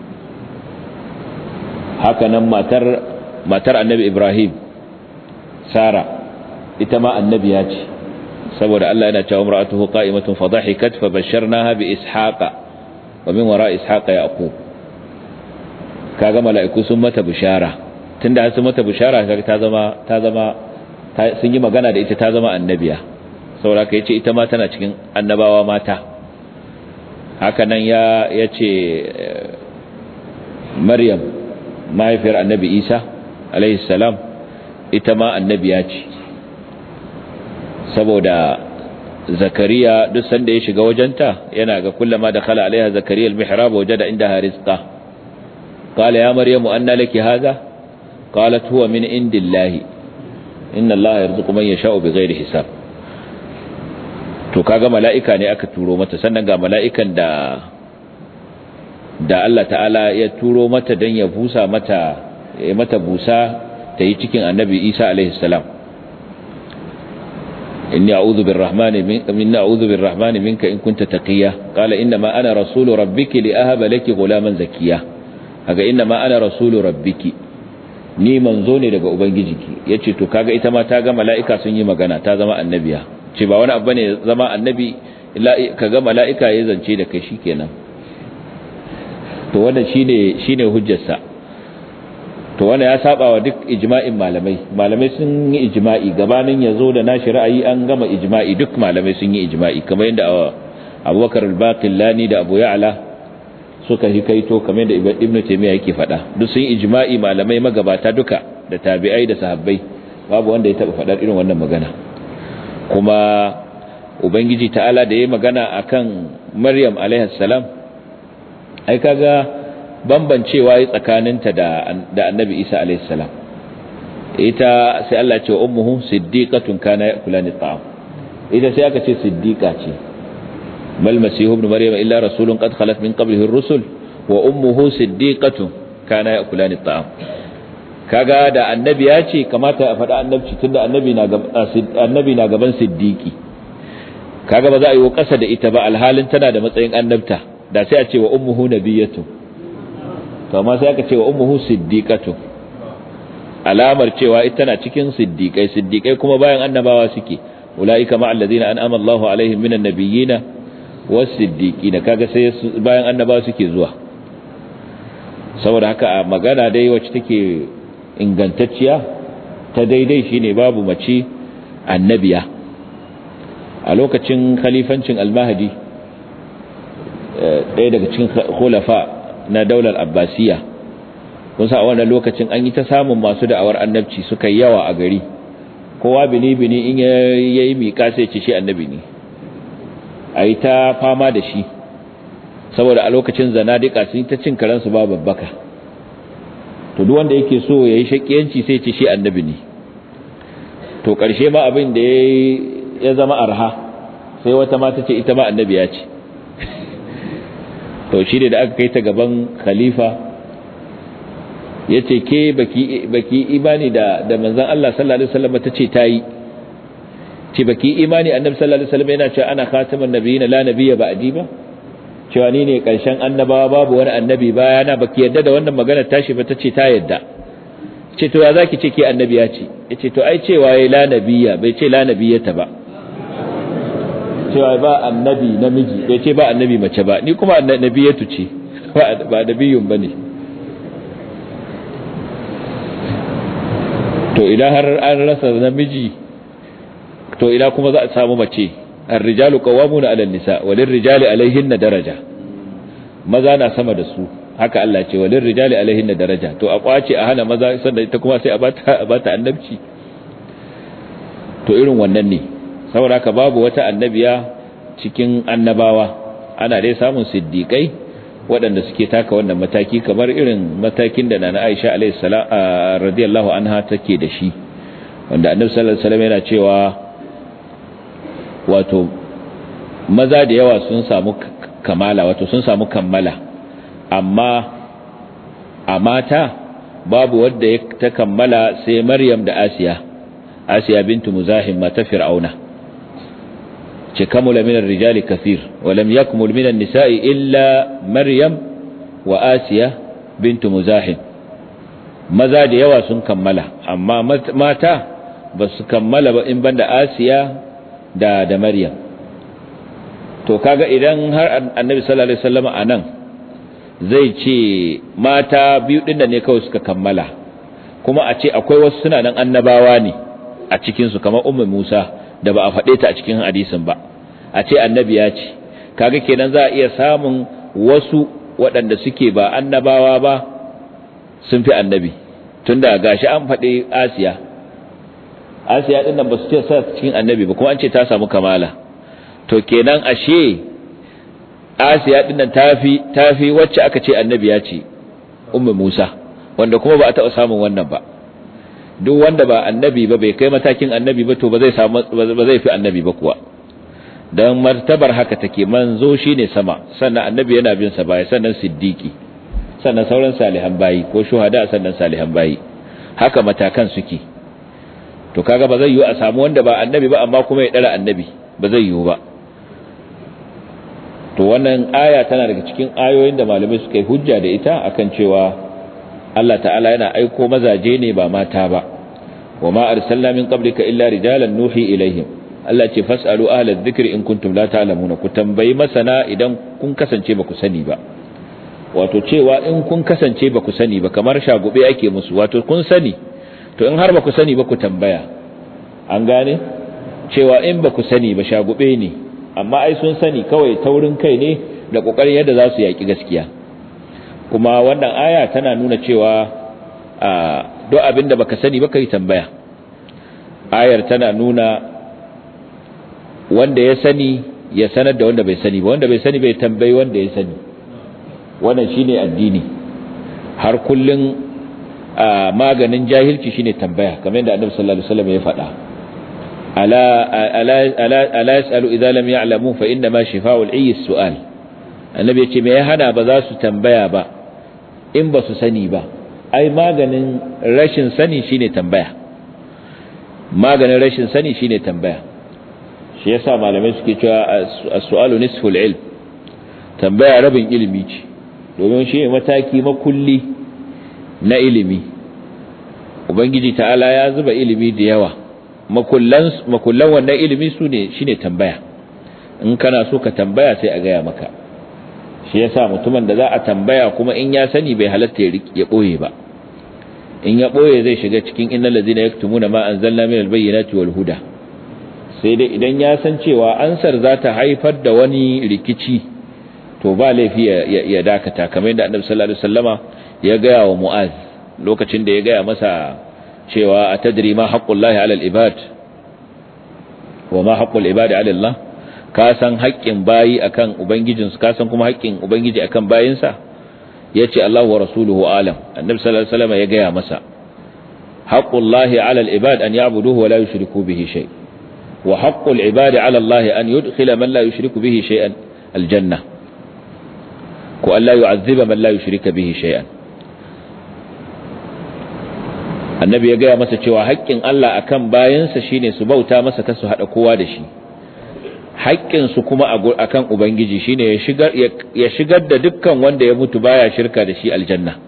haka nan matar matar annabi Ibrahim Sara ita ma annabiya ce saboda Allah yana cewa imra'atuhu qa'imatun fadhahikat fabashsharnaha bi ishaqa wa min wara ishaqa yaqub kaga mala'iku sun mata bishara tunda sun mata bishara kaga ta zama ta zama sun yi magana da ita ta zama annabiya saboda kai ce ita ma tana cikin annabawa mata haka nan ya yace Maryam mahaifiyar annabi Isa alaihi salam ita ma annabiya ce saboda Zakariya duk sanda ya shiga wajenta yana ga kullama dakhala alaiha Zakariya al-mihrab wajada indaha rizqa qala ya maryamu anna laki hadha qalat huwa min indillahi inna allaha yarzuqu man yasha'u bighairi hisab to kaga mala'ika ne aka turo mata sannan ga mala'ikan da da Allah ta'ala ya turo mata dan ya busa mata ya mata busa ta yi cikin annabi Isa alaihi salam inni a'udhu birrahmani min a'udhu birrahmani minka in kunta taqiya qala inna ma ana rasulu rabbiki li ahaba laki ghulaman zakiya kaga inna ma ana rasulu rabbiki ni manzo ne daga ubangijiki yace to kaga ita ma ta ga mala'ika sun yi magana ta zama annabiya ce ba wani abu ne zama annabi illa kaga mala'ika ya zance da kai shikenan to wannan shine shine hujjarsa to wannan ya saba wa duk ijma'in malamai malamai sun yi ijma'i gabanin yazo da nashi ra'ayi an gama ijma'i duk malamai sun yi ijma'i kamar yadda Abubakar al-Baqillani da Abu Ya'la suka hikaito kamar yadda Ibn Taymiyyah yake faɗa duk sun yi ijma'i malamai magabata duka da tabi'ai da sahabbai babu wanda ya taba faɗar irin wannan magana kuma ubangiji ta'ala da yayi magana akan Maryam alaiha salam ai kaga bambancewa tsakaninta da da annabi Isa alayhi salam. Ita sai Allah ce wa ummuhu siddiqatun kana yakulani ta'am, ita sai aka ce siddiqa ce. mal masihu ibn maryam illa rasulun qad khalat min qablihi ar-rusul wa ummuhu siddiqatun kana yakulani ta'am. Kaga da annabi ya ce kamata a faɗa annabci tunda annabi na gaban annabi na gaban siddiqi, kaga ba za a yi ƙasa da ita ba alhalin tana da matsayin annabta, da sai a ce wa ummuhu nabiyatu, to amma sai aka ce wa ummuhu siddiqatu, alamar cewa ita tana cikin siddiqai. Siddiqai kuma bayan annabawa suke, ulaika ma allazina an'ama Allahu alaihim minan nabiyina was-siddiqina, kaga sai bayan annabawa suke zuwa. Saboda haka magana dai wacce take ingantacciya ta daidai shine babu mace annabiya. A lokacin khalifancin al-Mahdi, ɗaya daga cikin khulafa na daular Abbasiyya, kun sa a wannan lokacin an yi ta samun masu da'awar annabci suka yawa a gari, kowa bini-bini in yayi miƙa sai ce shi annabi ne, a yi ta fama da shi, saboda a lokacin zanadika sun ta cin karansu ba babbaka. To duk wanda yake so yayi shakiyanci sai ce shi annabi ne. To ƙarshe ma abin da ya zama arha, sai wata mata ce ita ma annabiya ce. To shi ne da aka kai ta gaban khalifa, ya ce ke baki baki imani da da manzon Allah sallallahu alaihi wasallam, ta ce tayi. Ce baki imani annabi sallallahu alaihi wasallam yana cewa ana khatamun nabiyina la nabiyya ba'di ba, cewa ni ne karshen annabawa babu wani annabi bayana, baki yadda da wannan magana tashi ba? Ta ce ta yadda. Ce to ya zaki ce ke annabiya ce? Yace to ai cewa yayi la nabiyya, bai ce la nabiyyata ba. Cewa ba annabi namiji, bai ce ba annabi mace ba, ni kuma annabiyatu ce, ba nabiyun bane. To idan har an rasa namiji, to ina kuma za a samu mace? ar-rijalu qawwamuna 'ala an-nisa walin-rijali 'alayhinna daraja, maza na sama da su, haka Allah ce walin-rijali 'alayhinna daraja. To a kwace a hana maza sannan ita kuma sai a bata a bata annabci, to irin wannan ne. Saboda haka babu wata annabiya cikin annabawa, ana dai samun siddiqai waɗanda suke taka wannan mataki, kamar irin matakin da nana Aisha alayhi salam radiyallahu anha take da shi, wanda annabi sallallahu alaihi wasallam yana cewa wato maza da yawa sun samu kamala, wato sun samu kammala, amma a mata babu wadda ta kammala sai Maryam da Asiya, Asiya bintu Muzahim mata Fir'auna. ce kamula minar rijali kathir wa lam yakmul minan nisa'i illa Maryam wa Asiya bintu Muzahim. Maza da yawa sun kammala, amma mata ba su kammala ba in banda Asiya da da Maryam. To kaga idan har Annabi sallallahu alaihi wasallam anan zai ce mata biyu din da ne kawai suka kammala, kuma a ce akwai wasu suna nan annabawa ne a cikin su kamar Ummu Musa da ba a faɗe ta a cikin hadisin ba, a ce annabiya ce, kaga kenan za a iya samun wasu waɗanda suke ba annabawa ba sun fi annabi, tunda gashi an faɗi Asiya Asiya din nan ba su ce sa cikin annabi ba, kuma an ce ta samu kamala. To kenan ashe Asiya din nan tafi tafi wacce aka ce annabiya ce, Ummu Musa, wanda kuma ba a taɓa samun wannan ba. Duk wanda ba annabi ba, bai kai matakin annabi ba, to ba zai samu ba zai fi annabi ba kuwa. Dan martabar haka take, manzo shine sama, sannan annabi yana bin sa baya, sannan siddiqi, sannan sauran salihan bayi ko shuhada, sannan salihan bayi. Haka matakan suke. To kaga ba zai yi a samu wanda ba annabi ba amma kuma ya dara annabi, ba zai yi ba. To wannan aya tana daga cikin ayoyin da malamai suka yi hujja da ita akan cewa Allah ta'ala yana aiko mazaje ne ba mata ba. Wa ma arsalna min qablika illa rijalan nuhi ilaihim. Allah ce fasalu ahla dhikri in kuntum la ta'lamuna, ku tambayi masana idan kun kasance ba ku sani ba. Wato cewa in kun kasance ba ku sani ba kamar shagube ake musu, wato kun sani, to in har ba ku sani ba ku tambaya. An gane cewa in ba ku sani ba shagube ne, amma ai sun sani, kawai taurin kai ne da kokarin yadda za su yaki gaskiya. Kuma wannan aya tana nuna cewa a duk abinda baka sani ba kai tambaya. Ayar tana nuna wanda ya sani ya sanar da wanda bai sani ba, wanda bai sani bai tambayi wanda ya sani. Wannan shine addini. har kullun maganin jahilci shine tambaya, kamar yadda Annabi sallallahu alaihi wasallam ya faɗa, ala ala ala ala yasalu idza lam ya'lamu fa inna ma shifaa'ul 'ayyi as-su'al. Annabi ya ce me ya hana ba za su tambaya ba in ba su sani ba, ai maganin rashin sani shine tambaya, maganin rashin sani shine tambaya. Shi yasa malamai suke cewa as-su'alu nisful ilm, tambaya rabin ilimi ce, domin shi ne mataki makulli na ilimi. Ubangiji ta'ala ya zuba ilimi da yawa, makullan makullan wannan ilimi su ne shine tambaya. In kana so ka tambaya sai a gaya maka. Shi yasa mutumin da za a tambaya kuma in ya sani bai halatta ya boye ba, in ya boye zai shiga cikin innal ladina yaktumuna ma anzalna minal bayyinati wal huda. Sai dai idan ya san cewa ansar za ta haifar da wani rikici, to ba laifi ya dakata, kamar yadda Annabi sallallahu alaihi wasallama ya gaya wa Mu'az lokacin da ya gaya masa cewa atadri ma haqqullahi 'alal ibad wa ma haqqul ibadi 'ala Allah, ka san haƙƙin bayi akan ubangijinsu, ka san kuma haƙƙin ubangiji akan bayinsa? Yace Allahu wa rasuluhu alam. Annabi sallallahu alaihi wasallama ya gaya masa haqqullahi 'alal ibad an ya'buduhu wa la yushriku bihi shay', wa haqqul ibadi 'ala Allah an yudkhila man la yushriku bihi shay'an aljanna, ko Allah yu'azziba man la yushrika bihi shay'an. Annabi ya gaya masa cewa haƙƙin Allah akan bayansa shine su bauta masa kar su hada kowa da shi, haƙƙin su kuma akan ubangiji shine ya shigar ya shigar da dukkan wanda ya mutu baya shirka da shi aljanna.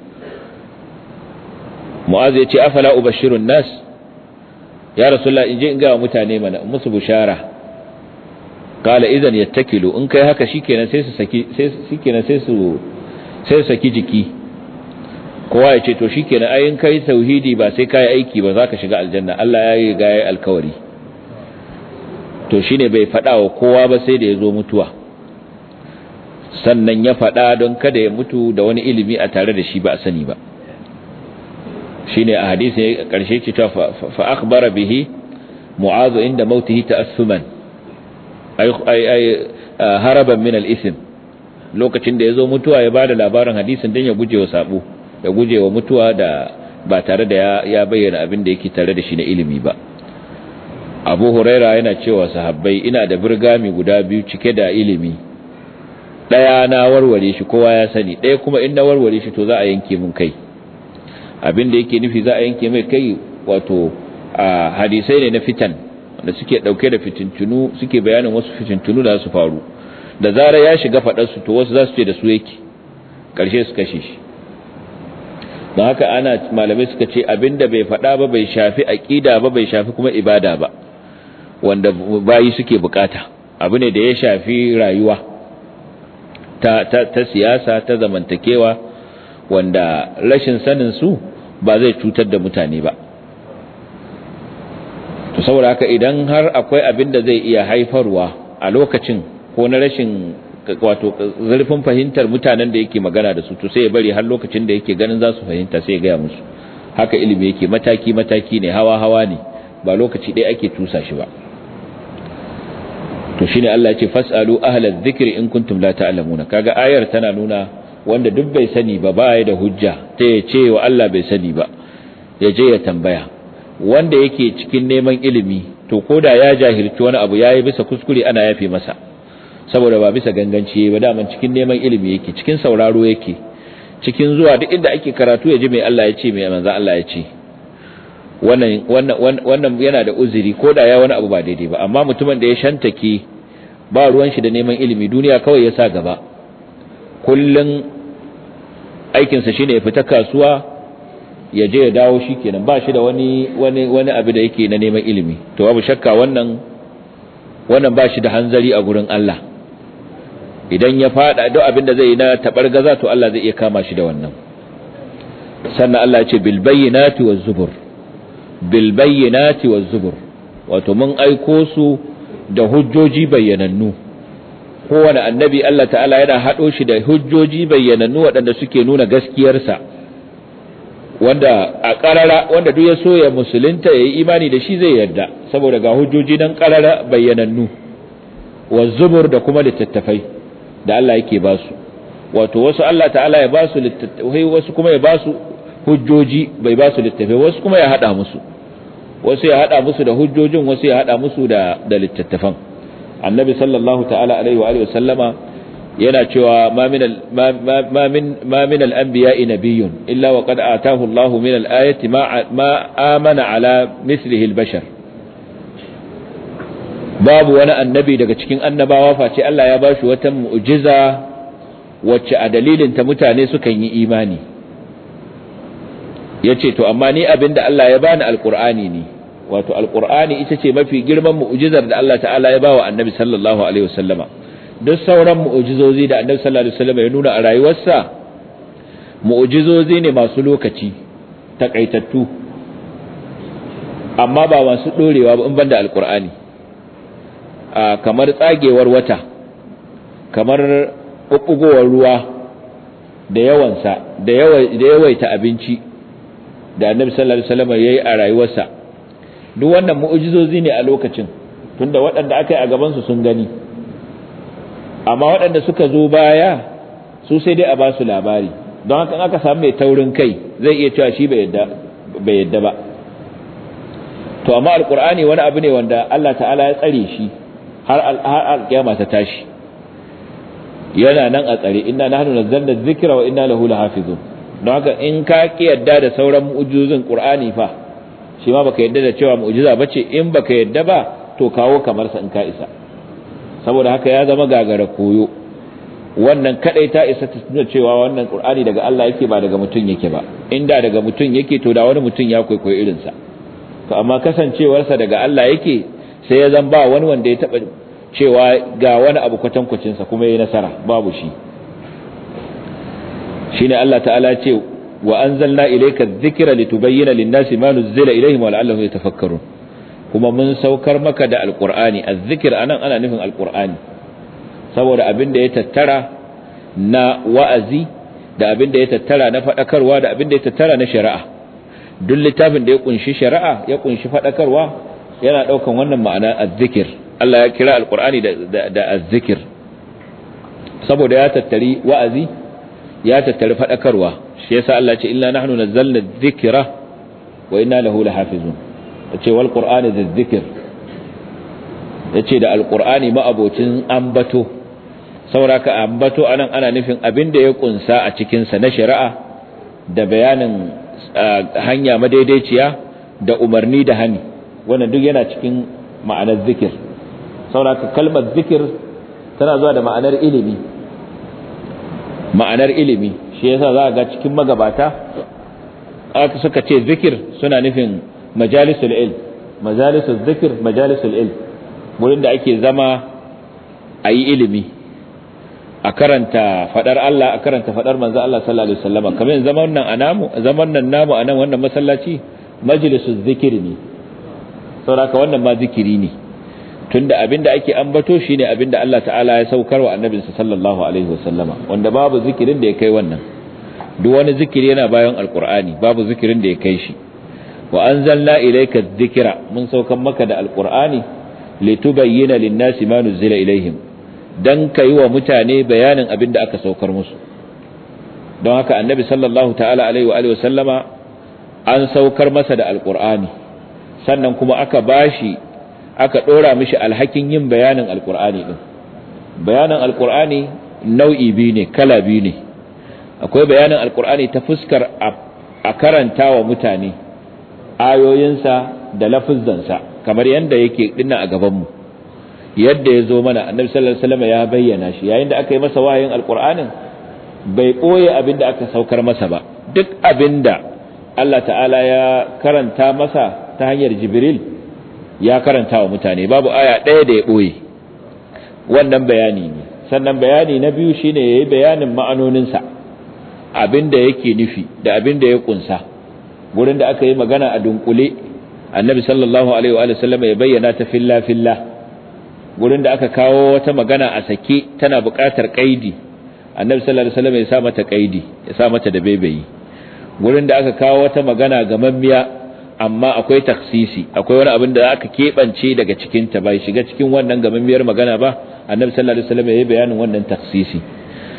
Mu'az ya ce afala ubashirun nas, ya rasulullah inje in ga mutane mana musu bushara. Kala idan yattakilu, in kai haka shikenan sai su saki sai shikenan sai su sai su saki jiki. Kowa ya ce to shikenan ayin kai tauhidi ba sai kai aiki ba zaka shiga aljanna, Allah ya yi ga yayi alkawari. To shine bai fada wa kowa ba sai da yazo mutuwa, sannan ya fada don kada ya mutu da wani ilimi a tare da shi ba a sani ba. Shine a hadisi karshe ce ta fa akhbara bihi Mu'adh inda mautihi ta'assuman, ay ay haraban min al-ithm. Lokacin da yazo mutuwa ya bada labarin hadisin dan ya gujewa sabo, ya gujewa mutuwa da ba tare da ya bayyana abin da yake tare da shi na ilimi ba. Abu Huraira yana cewa sahabbai, ina da burgami guda biyu cike da ilimi, daya na warware shi kowa ya sani, daya kuma in na warware shi to za a yanke mun kai. Abin da yake nufi za a yanke mai kai wato a hadisai ne na fitan wanda suke dauke da fitintunu, suke bayanin wasu fitintunu da su faru, da zarar ya shiga fadar su to wasu za su ce da su yake, karshe su kashe shi. don haka ana malamai suka ce abinda bai fada ba bai shafi aqida ba bai shafi kuma ibada ba, wanda bayi suke bukata, abu ne da ya shafi rayuwa ta ta, ta siyasa ta zamantakewa, wanda rashin sanin su ba zai cutar da mutane ba. To saboda haka idan har akwai abin da zai iya haifarwa a lokacin ko na rashin wato zurfin fahimtar mutanen da yake magana da su, to sai ya bari har lokacin da yake ganin za su fahimta sai ya gaya musu. Haka ilimi yake mataki mataki ne, hawa hawa ne, ba lokaci ɗaya ake tusa shi ba. to shine Allah ya ce fasalu ahlaz dhikri in kuntum la ta'lamuna. Kaga ayar tana nuna wanda duk bai sani ba baya da hujja ta ya ce wa Allah bai sani ba, ya je ya tambaya. Wanda yake cikin neman ilimi to koda ya jahilci wani abu yayi bisa kuskure ana yafe masa, saboda ba bisa ganganci ba, daman cikin neman ilimi yake, cikin sauraro yake, cikin zuwa duk inda ake karatu ya ji mai Allah ya ce mai manzo Allah ya ce. Wannan wannan wannan yana da uzuri koda ya wani abu ba daidai ba. Amma mutumin da ya shantake ba ruwan shi da neman ilimi, duniya kawai ya sa gaba, kullun aikin sa shine ya fita kasuwa ya je ya dawo shikenan, ba shi da wani wani wani abu da yake na neman ilimi, to babu shakka wannan wannan ba shi da hanzari a gurin Allah. Idan ya fada duk abin da zai yi na tabargaza to Allah zai iya kama shi da wannan. Sannan Allah ya ce bil bayyinati waz zubur, bil bayyinati waz zubur, wato mun aiko su da hujjoji bayyanannu. Kowane annabi Allah ta'ala yana hado shi da hujjoji bayyanannu waɗanda suke nuna gaskiyarsa, wanda a karara wanda duk ya so ya musulunta yayi imani da shi zai yarda, saboda ga hujjoji nan karara bayyanannu. Waz zubur da kuma littattafai da Allah yake ba su, wato wasu Allah ta'ala ya ba su littattafai wasu kuma ya ba su hujjoji bai ba su littattafai wasu kuma ya hada musu wasu ya hada musu da hujjojin wasu ya hada musu da da littattafan annabi sallallahu ta'ala alaihi wa alihi wasallama yana cewa ma min ma min ma min al-anbiya'i nabiyyun illa wa qad ataahu Allahu min al-ayati ma ma amana ala mislihi al-bashar babu wani annabi daga cikin annabawa face Allah ya bashi wata mu'jiza wacce a dalilin ta mutane sukan yi imani yace to amma ni abinda Allah ya bani alqur'ani ne wato alqur'ani ita ce mafi girman mu'jizar da Allah ta'ala ya bawa annabi sallallahu alaihi wasallama duk sauran mu'jizozi da annabi sallallahu alaihi wasallama ya nuna a rayuwarsa mu'jizozi ne masu lokaci takaitattu amma ba masu dorewa ba in banda alqur'ani kamar tsagewar wata kamar bubbugowar ruwa da yawansa da yawaita abinci da annabi sallallahu alaihi wasallam yayi a rayuwarsa duk wannan mu'jizozi ne a lokacin tunda waɗanda aka yi a gaban su sun gani amma waɗanda suka zo baya su sai dai a ba su labari don haka aka samu mai taurin kai zai iya cewa shi bai yadda bai yadda ba to amma alqur'ani wani abu ne wanda Allah ta'ala ya tsare shi har al-qiyama ta tashi yana nan a tsare inna nahnu nazzalna dhikra wa inna lahu lahafizun don haka in ka ki yadda da sauran mu'jizun qur'ani fa shi ma baka yadda da cewa mu'jiza bace in baka yadda ba to kawo kamar sa in ka isa saboda haka ya zama gagara koyo wannan kadai ta isa ta nuna cewa wannan qur'ani daga Allah yake ba daga mutun yake ba inda daga mutun yake to da wani mutun ya kwaikwayo irin sa to amma kasancewar sa daga Allah yake sai ya zan ba wani wanda ya taba cewa ga wani abu kwatankwacin sa kuma yayi nasara babu shi shine Allah ta'ala ce wa anzalna ilayka adh-dhikra litubayyana lin-nasi ma nuzila ilayhim wa la'allahum yatafakkarun kuma mun saukar maka da alqur'ani adh-dhikr anan ana nufin alqur'ani saboda abin da ya tattara na wa'azi da abin da ya tattara na fadakarwa da abin da ya tattara na shari'a duk littafin da ya kunshi shari'a ya kunshi fadakarwa yana daukan wannan ma'ana adh-dhikr Allah ya kira alqur'ani da da adh-dhikr saboda ya tattari wa'azi ya tattari fadakarwa shi yasa Allah ce inna nahnu nazzalna adh-dhikra wa inna lahu lahafizun yace wal qur'ani adh-dhikr yace da alqur'ani ma abocin ambato sauraka ambato anan ana nufin abinda ya kunsa a cikin sa na shari'a da bayanin hanya madaidaiciya da umarni da hani wannan duk yana cikin ma'anar zikir sauraka kalmar zikir tana zuwa da ma'anar ilimi ma'anar ilimi shi yasa za ga cikin magabata aka suka ce zikir suna nufin majalisul ilm majalisul zikir majalisul ilm wurin da ake zama ayi ilimi a karanta fadar Allah a karanta fadar manzo Allah sallallahu alaihi wasallam kamar zaman nan anamu zaman nan namu anan wannan masallaci majlisul zikir ne saboda wannan ma zikiri ne tunda abinda ake ambato shine abinda Allah ta'ala ya saukar wa annabinsa sallallahu alaihi wasallama wanda babu zikirin da ya kai wannan duk wani zikiri yana bayan alqur'ani babu zikirin da ya kai shi wa anzalna ilayka adh-dhikra mun saukar maka da alqur'ani litubayyana lin-nasi ma nuzila ilaihim dan kai wa mutane bayanin abinda aka saukar musu don haka annabi sallallahu ta'ala alaihi wa alihi wasallama an saukar masa da alqur'ani sannan kuma aka bashi aka dora mishi alhakin yin bayanin alqur'ani din bayanin alqur'ani nau'i biyu ne kala biyu ne akwai bayanin alqur'ani ta fuskar a karanta wa mutane ayoyinsa da lafuzzansa kamar yanda yake dinna a gaban mu yadda yazo mana annabi sallallahu alaihi wasallam ya bayyana shi yayin da aka yi masa wahayin alqur'anin bai boye abinda aka saukar masa ba duk abinda Allah ta'ala ya karanta masa ta hanyar jibril ya karanta wa mutane babu aya ɗaya da ya ɓoye wannan bayani ne sannan bayani na biyu shine yayi bayanin ma'anoninsa abinda yake nufi da abinda ya kunsa gurin da aka yi magana a dunkule annabi sallallahu alaihi wa sallam ya bayyana ta filla filla gurin da aka kawo wata magana a sake tana buƙatar kaidi annabi sallallahu alaihi wa sallam ya sa mata kaidi ya sa mata da baibayi gurin da aka kawo wata magana gamammiya amma akwai taksisi akwai wani abin da aka keɓance daga cikinta bai shiga cikin wannan gamammiyar magana ba annabi sallallahu alaihi wasallam ya yi bayanin wannan taksisi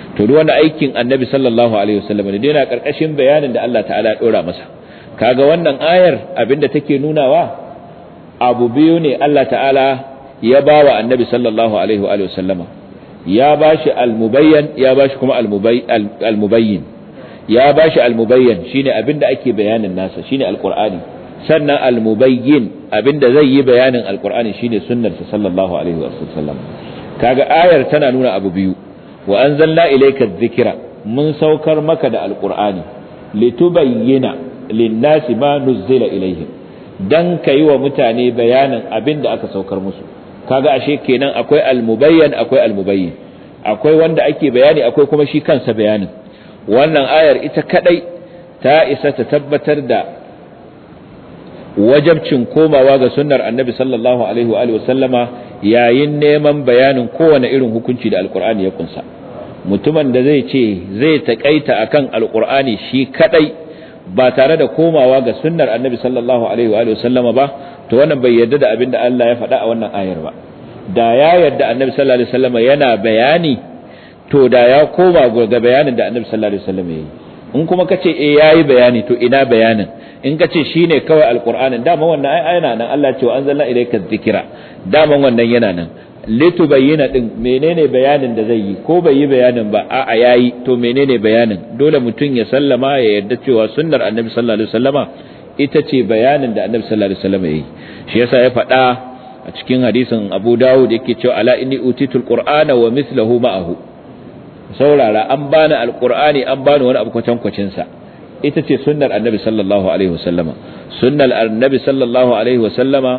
to duk wani aikin annabi sallallahu alaihi wasallam ne yana karkashin bayanin da Allah ta'ala ya dora masa. Kaga wannan ayar abinda take nunawa abu biyu ne Allah ta'ala ya bawa annabi sallallahu alaihi wa sallama, ya bashi al-mubayyan ya bashi kuma al-mubayyin. Ya bashi al-mubayyan shine abinda ake bayanin nasa shine al-Qur'ani, sannan al-mubayyin abinda zai yi bayanin al-Qur'ani shine sunnar sallallahu alaihi wa sallam. Kaga ayar tana nuna abu biyu, wa anzalna ilayka adh-dhikra, mun saukar maka da al-Qur'ani litubayyana lin-nasi ma nuzila ilayhim, dan kai wa mutane bayanin abinda aka saukar musu. Kaga ashe kenan akwai al-mubayyan akwai al-mubayyin, akwai wanda ake bayani akwai kuma shi kansa bayanin. Wannan ayar ita kadai ta isa ta tabbatar da wajabcin komawa ga sunnar annabi sallallahu alaihi wa sallama yayin neman bayanin kowane irin hukunci da alqur'ani ya kunsa. Mutumin da zai ce zai takaita akan alqur'ani shi kadai ba tare da komawa ga sunnar annabi sallallahu alaihi wa sallama ba, to wannan bai yarda da abinda Allah ya faɗa a wannan ayar ba. Da ya yarda annabi sallallahu alaihi wa sallama yana bayani, to da ya koma ga bayanin da annabi sallallahu alaihi wa sallama yayi. In kuma kace eh yayi bayani, to ina bayanin? In kace shine kawai alqur'anin, dama wannan ai ayana nan Allah ce wa anzalna ilayka dhikra, dama wannan yana nan. Litubayyana din menene bayanin da zai yi, ko bai yi bayanin ba a'a yayi, to menene bayanin? Dole mutun ya sallama ya yarda cewa sunnar annabi sallallahu alaihi wasallama ita ce bayanin da annabi sallallahu alaihi wasallama yayi. Shi yasa ya faɗa a cikin hadisin Abu Dawud yake cewa ala inni utitul qur'ana wa mithluhu ma'ahu, saurara an bani alqur'ani an bani wani abu kwatankwacin sa. Ita ce sunnar annabi sallallahu alaihi wasallama. Sunnar annabi sallallahu alaihi wasallama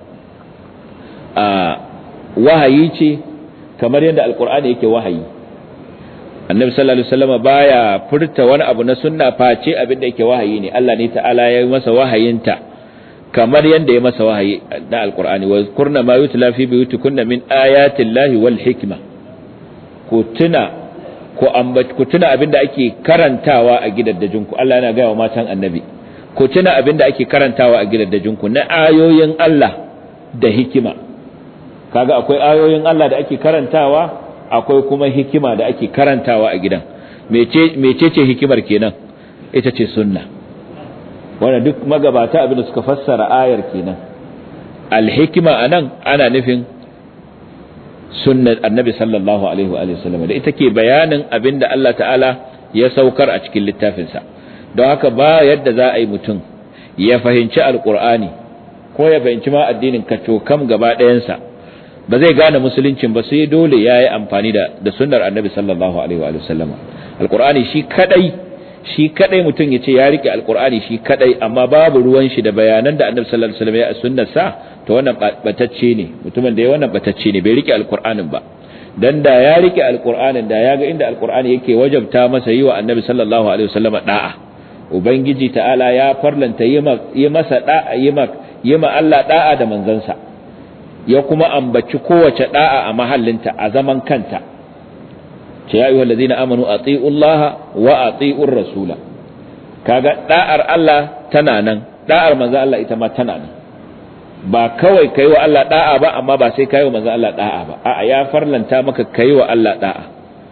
a wahayi ce kamar yadda alqur'ani yake wahayi. Annabi sallallahu alaihi wasallama baya furta wani abu na sunna face abin da yake wahayi ne. Allah ne ta'ala ya yi masa wahayinta kamar yadda ya masa wahayi na alqur'ani. Wa zkurna ma yutla fi buyutikunna min ayati llahi wal hikma. Ku tuna ku ambaci ku tuna abinda ake karantawa a gidaddajinku. Allah yana gaya wa matan annabi, ku tuna abinda ake karantawa a gidaddajinku na ayoyin Allah da hikima. Kaga akwai ayoyin Allah da ake karantawa, akwai kuma hikima da ake karantawa a gidan. Mece mecece hikimar kenan? Ita ce sunna. Wannan duk magabata abinda suka fassara ayar kenan. Al-hikma anan ana nufin sunnar annabi sallallahu alaihi wa sallam, da ita ke bayanin abinda Allah ta'ala ya saukar a cikin littafinsa. Don haka ba yadda za a yi mutum ya fahimci alqur'ani ko ya fahimci ma addinin kacokam gaba ɗayansa, ba zai gane musuluncin ba sai dole ya yi amfani da da sunnar annabi sallallahu alaihi wa sallam. Alqur'ani shi kadai shi kadai mutum ya ce ya rike alqur'ani shi kadai, amma babu ruwan shi da bayanan da annabi sallallahu alaihi wa sallam ya sunnar sa, to wannan batacce ne. Mutumin da ya wannan batacce ne, bai rike alqur'anin ba. Dan da ya rike alqur'anin, da ya ga inda alqur'ani yake wajabta masa yi wa annabi sallallahu alaihi wasallam da'a. Ubangiji ta'ala ya farlanta yi masa da'a, yi ma Allah da'a da manzansa, ya kuma ambaci kowace da'a a mahallinta a zaman kanta. Ce ya ayyuhal ladina amanu atiullaha wa atiur rasula. Kaga da'ar Allah tana nan, da'ar manzon Allah ita ma tana nan. Ba kawai kai wa Allah da'a ba, amma ba sai kai wa manzon Allah da'a ba. A'a, ya farlanta maka kai wa Allah da'a.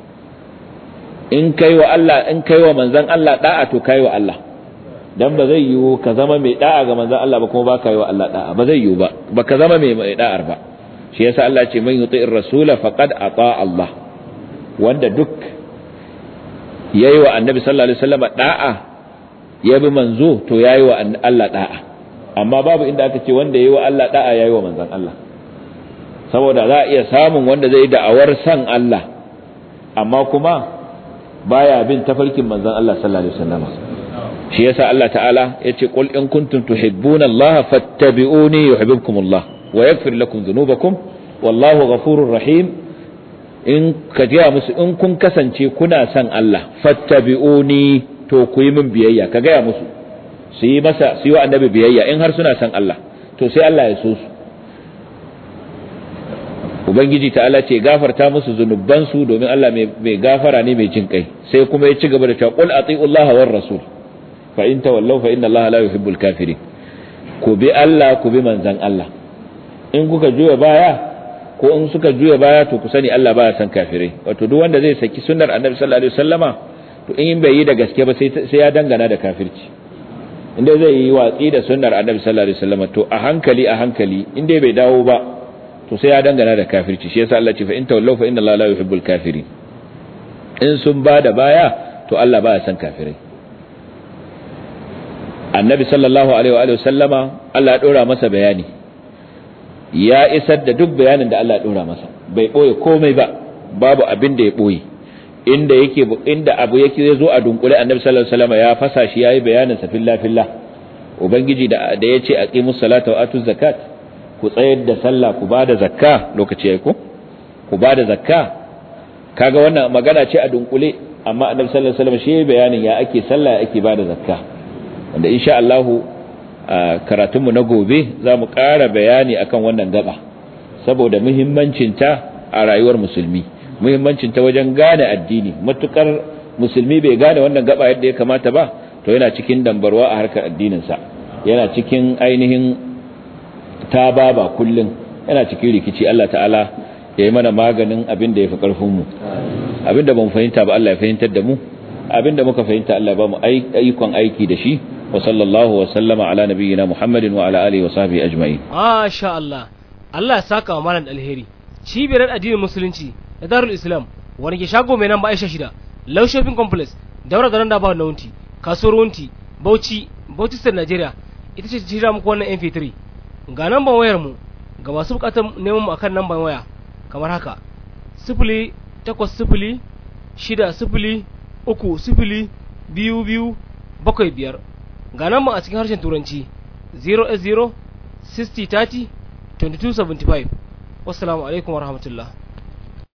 In kai wa Allah in kai wa manzon Allah da'a, to kai wa Allah. Dan ba zai yiwu ka zama mai da'a ga manzon Allah ba kuma ba kai wa Allah da'a, ba zai yiwu ba. Ba ka zama mai da'ar ba. Shi yasa Allah ce man yuti'ir rasula faqad ata Allah. Wanda duk yayi wa annabi sallallahu alaihi wasallam da'a, ya bi manzo, to yayi wa Allah da'a. Amma babu inda aka ce wanda yayi wa Allah da'a yayi wa manzon Allah. Saboda za a iya samun wanda zai da'awar san Allah amma kuma baya bin tafarkin manzon Allah sallallahu alaihi wasallam. Shi yasa Allah ta'ala yace qul in kuntum tuhibbuna Allah fattabi'uni yuhibbukumullah wa yaghfir lakum dhunubakum wallahu ghafurur rahim. In kajiya musu in kun kasance kuna san Allah fattabi'uni, to ku yi min biyayya. Ka ga musu su yi masa su yi wa annabi biyayya in har suna san Allah, to sai Allah ya so su. Ubangiji ta'ala ce gafarta musu zunubansu domin Allah mai gafara ne mai jin kai. Sai kuma ya ci gaba da cewa qul atiullaha war rasul fa in tawallaw fa inna Allaha la yuhibbul kafirin. Ku bi Allah ku bi manzon Allah. In kuka juya baya ko in suka juya baya to ku sani Allah baya san kafirai wato duk wanda zai saki sunnar annabi sallallahu alaihi wasallama to in bai yi da gaske ba sai sai ya dangana da kafirci inda zai yi watsi da sunnar annabi sallallahu alaihi wasallama to a hankali a hankali inda bai dawo ba to sai ya dangana da kafirci shi yasa Allah ce fa in tawallaw fa inna Allah la yuhibbul kafirin in sun ba da baya to Allah baya san kafirai annabi sallallahu alaihi wa sallama Allah ya dora masa bayani ya isar da duk bayanin da Allah ya dora masa bai boye komai ba babu abin da ya boye inda yake inda abu yake zo a dunkule annabi sallallahu alaihi wasallam ya fasa shi yayi bayanin sa fillah fillah ubangiji da da yace aqimus salata wa atuz zakat ku tsayar da sallah ku bada zakka lokaci yayi ko ku bada zakka kaga wannan magana ce a dunkule amma annabi sallallahu alaihi wasallam shi bayanin ya ake sallah ake bada zakka wanda insha Allah karatunmu na gobe zamu ƙara bayani akan wannan gaba saboda muhimmancin ta a rayuwar musulmi muhimmancin ta wajen gane addini matukar musulmi bai gane wannan gaba yadda ya kamata ba to yana cikin dambarwa a harkar addinin sa yana cikin ainihin tababa kullun yana cikin rikici Allah ta'ala ya yi mana maganin abin da ya fi ƙarfinmu abin da ba mu fahimta ba Allah ya fahimtar da mu abin da muka fahimta Allah ba mu ayyukan aiki da shi wa sallallahu wa sallama ala nabiyyina Muhammadin wa ala alihi wa sahbihi ajma'in masha Allah Allah ya saka wa malam alheri cibiyar addinin musulunci da Darul Islam wani ke shago mai nan ba Aisha shida Low Shopping Complex daura da randa ba na wunti kasuwar wunti Bauchi Bauchi State Nigeria ita ce jira muku wannan M P three ga namban wayar mu ga masu bukatar neman mu akan namban waya kamar haka sifili takwas sifili shida sifili uku sifili biyu biyu bakwai biyar ga namban a cikin harshen turanci zero eight zero sixty thirty twenty-two seventy-five wassalamu alaikum warahmatullahi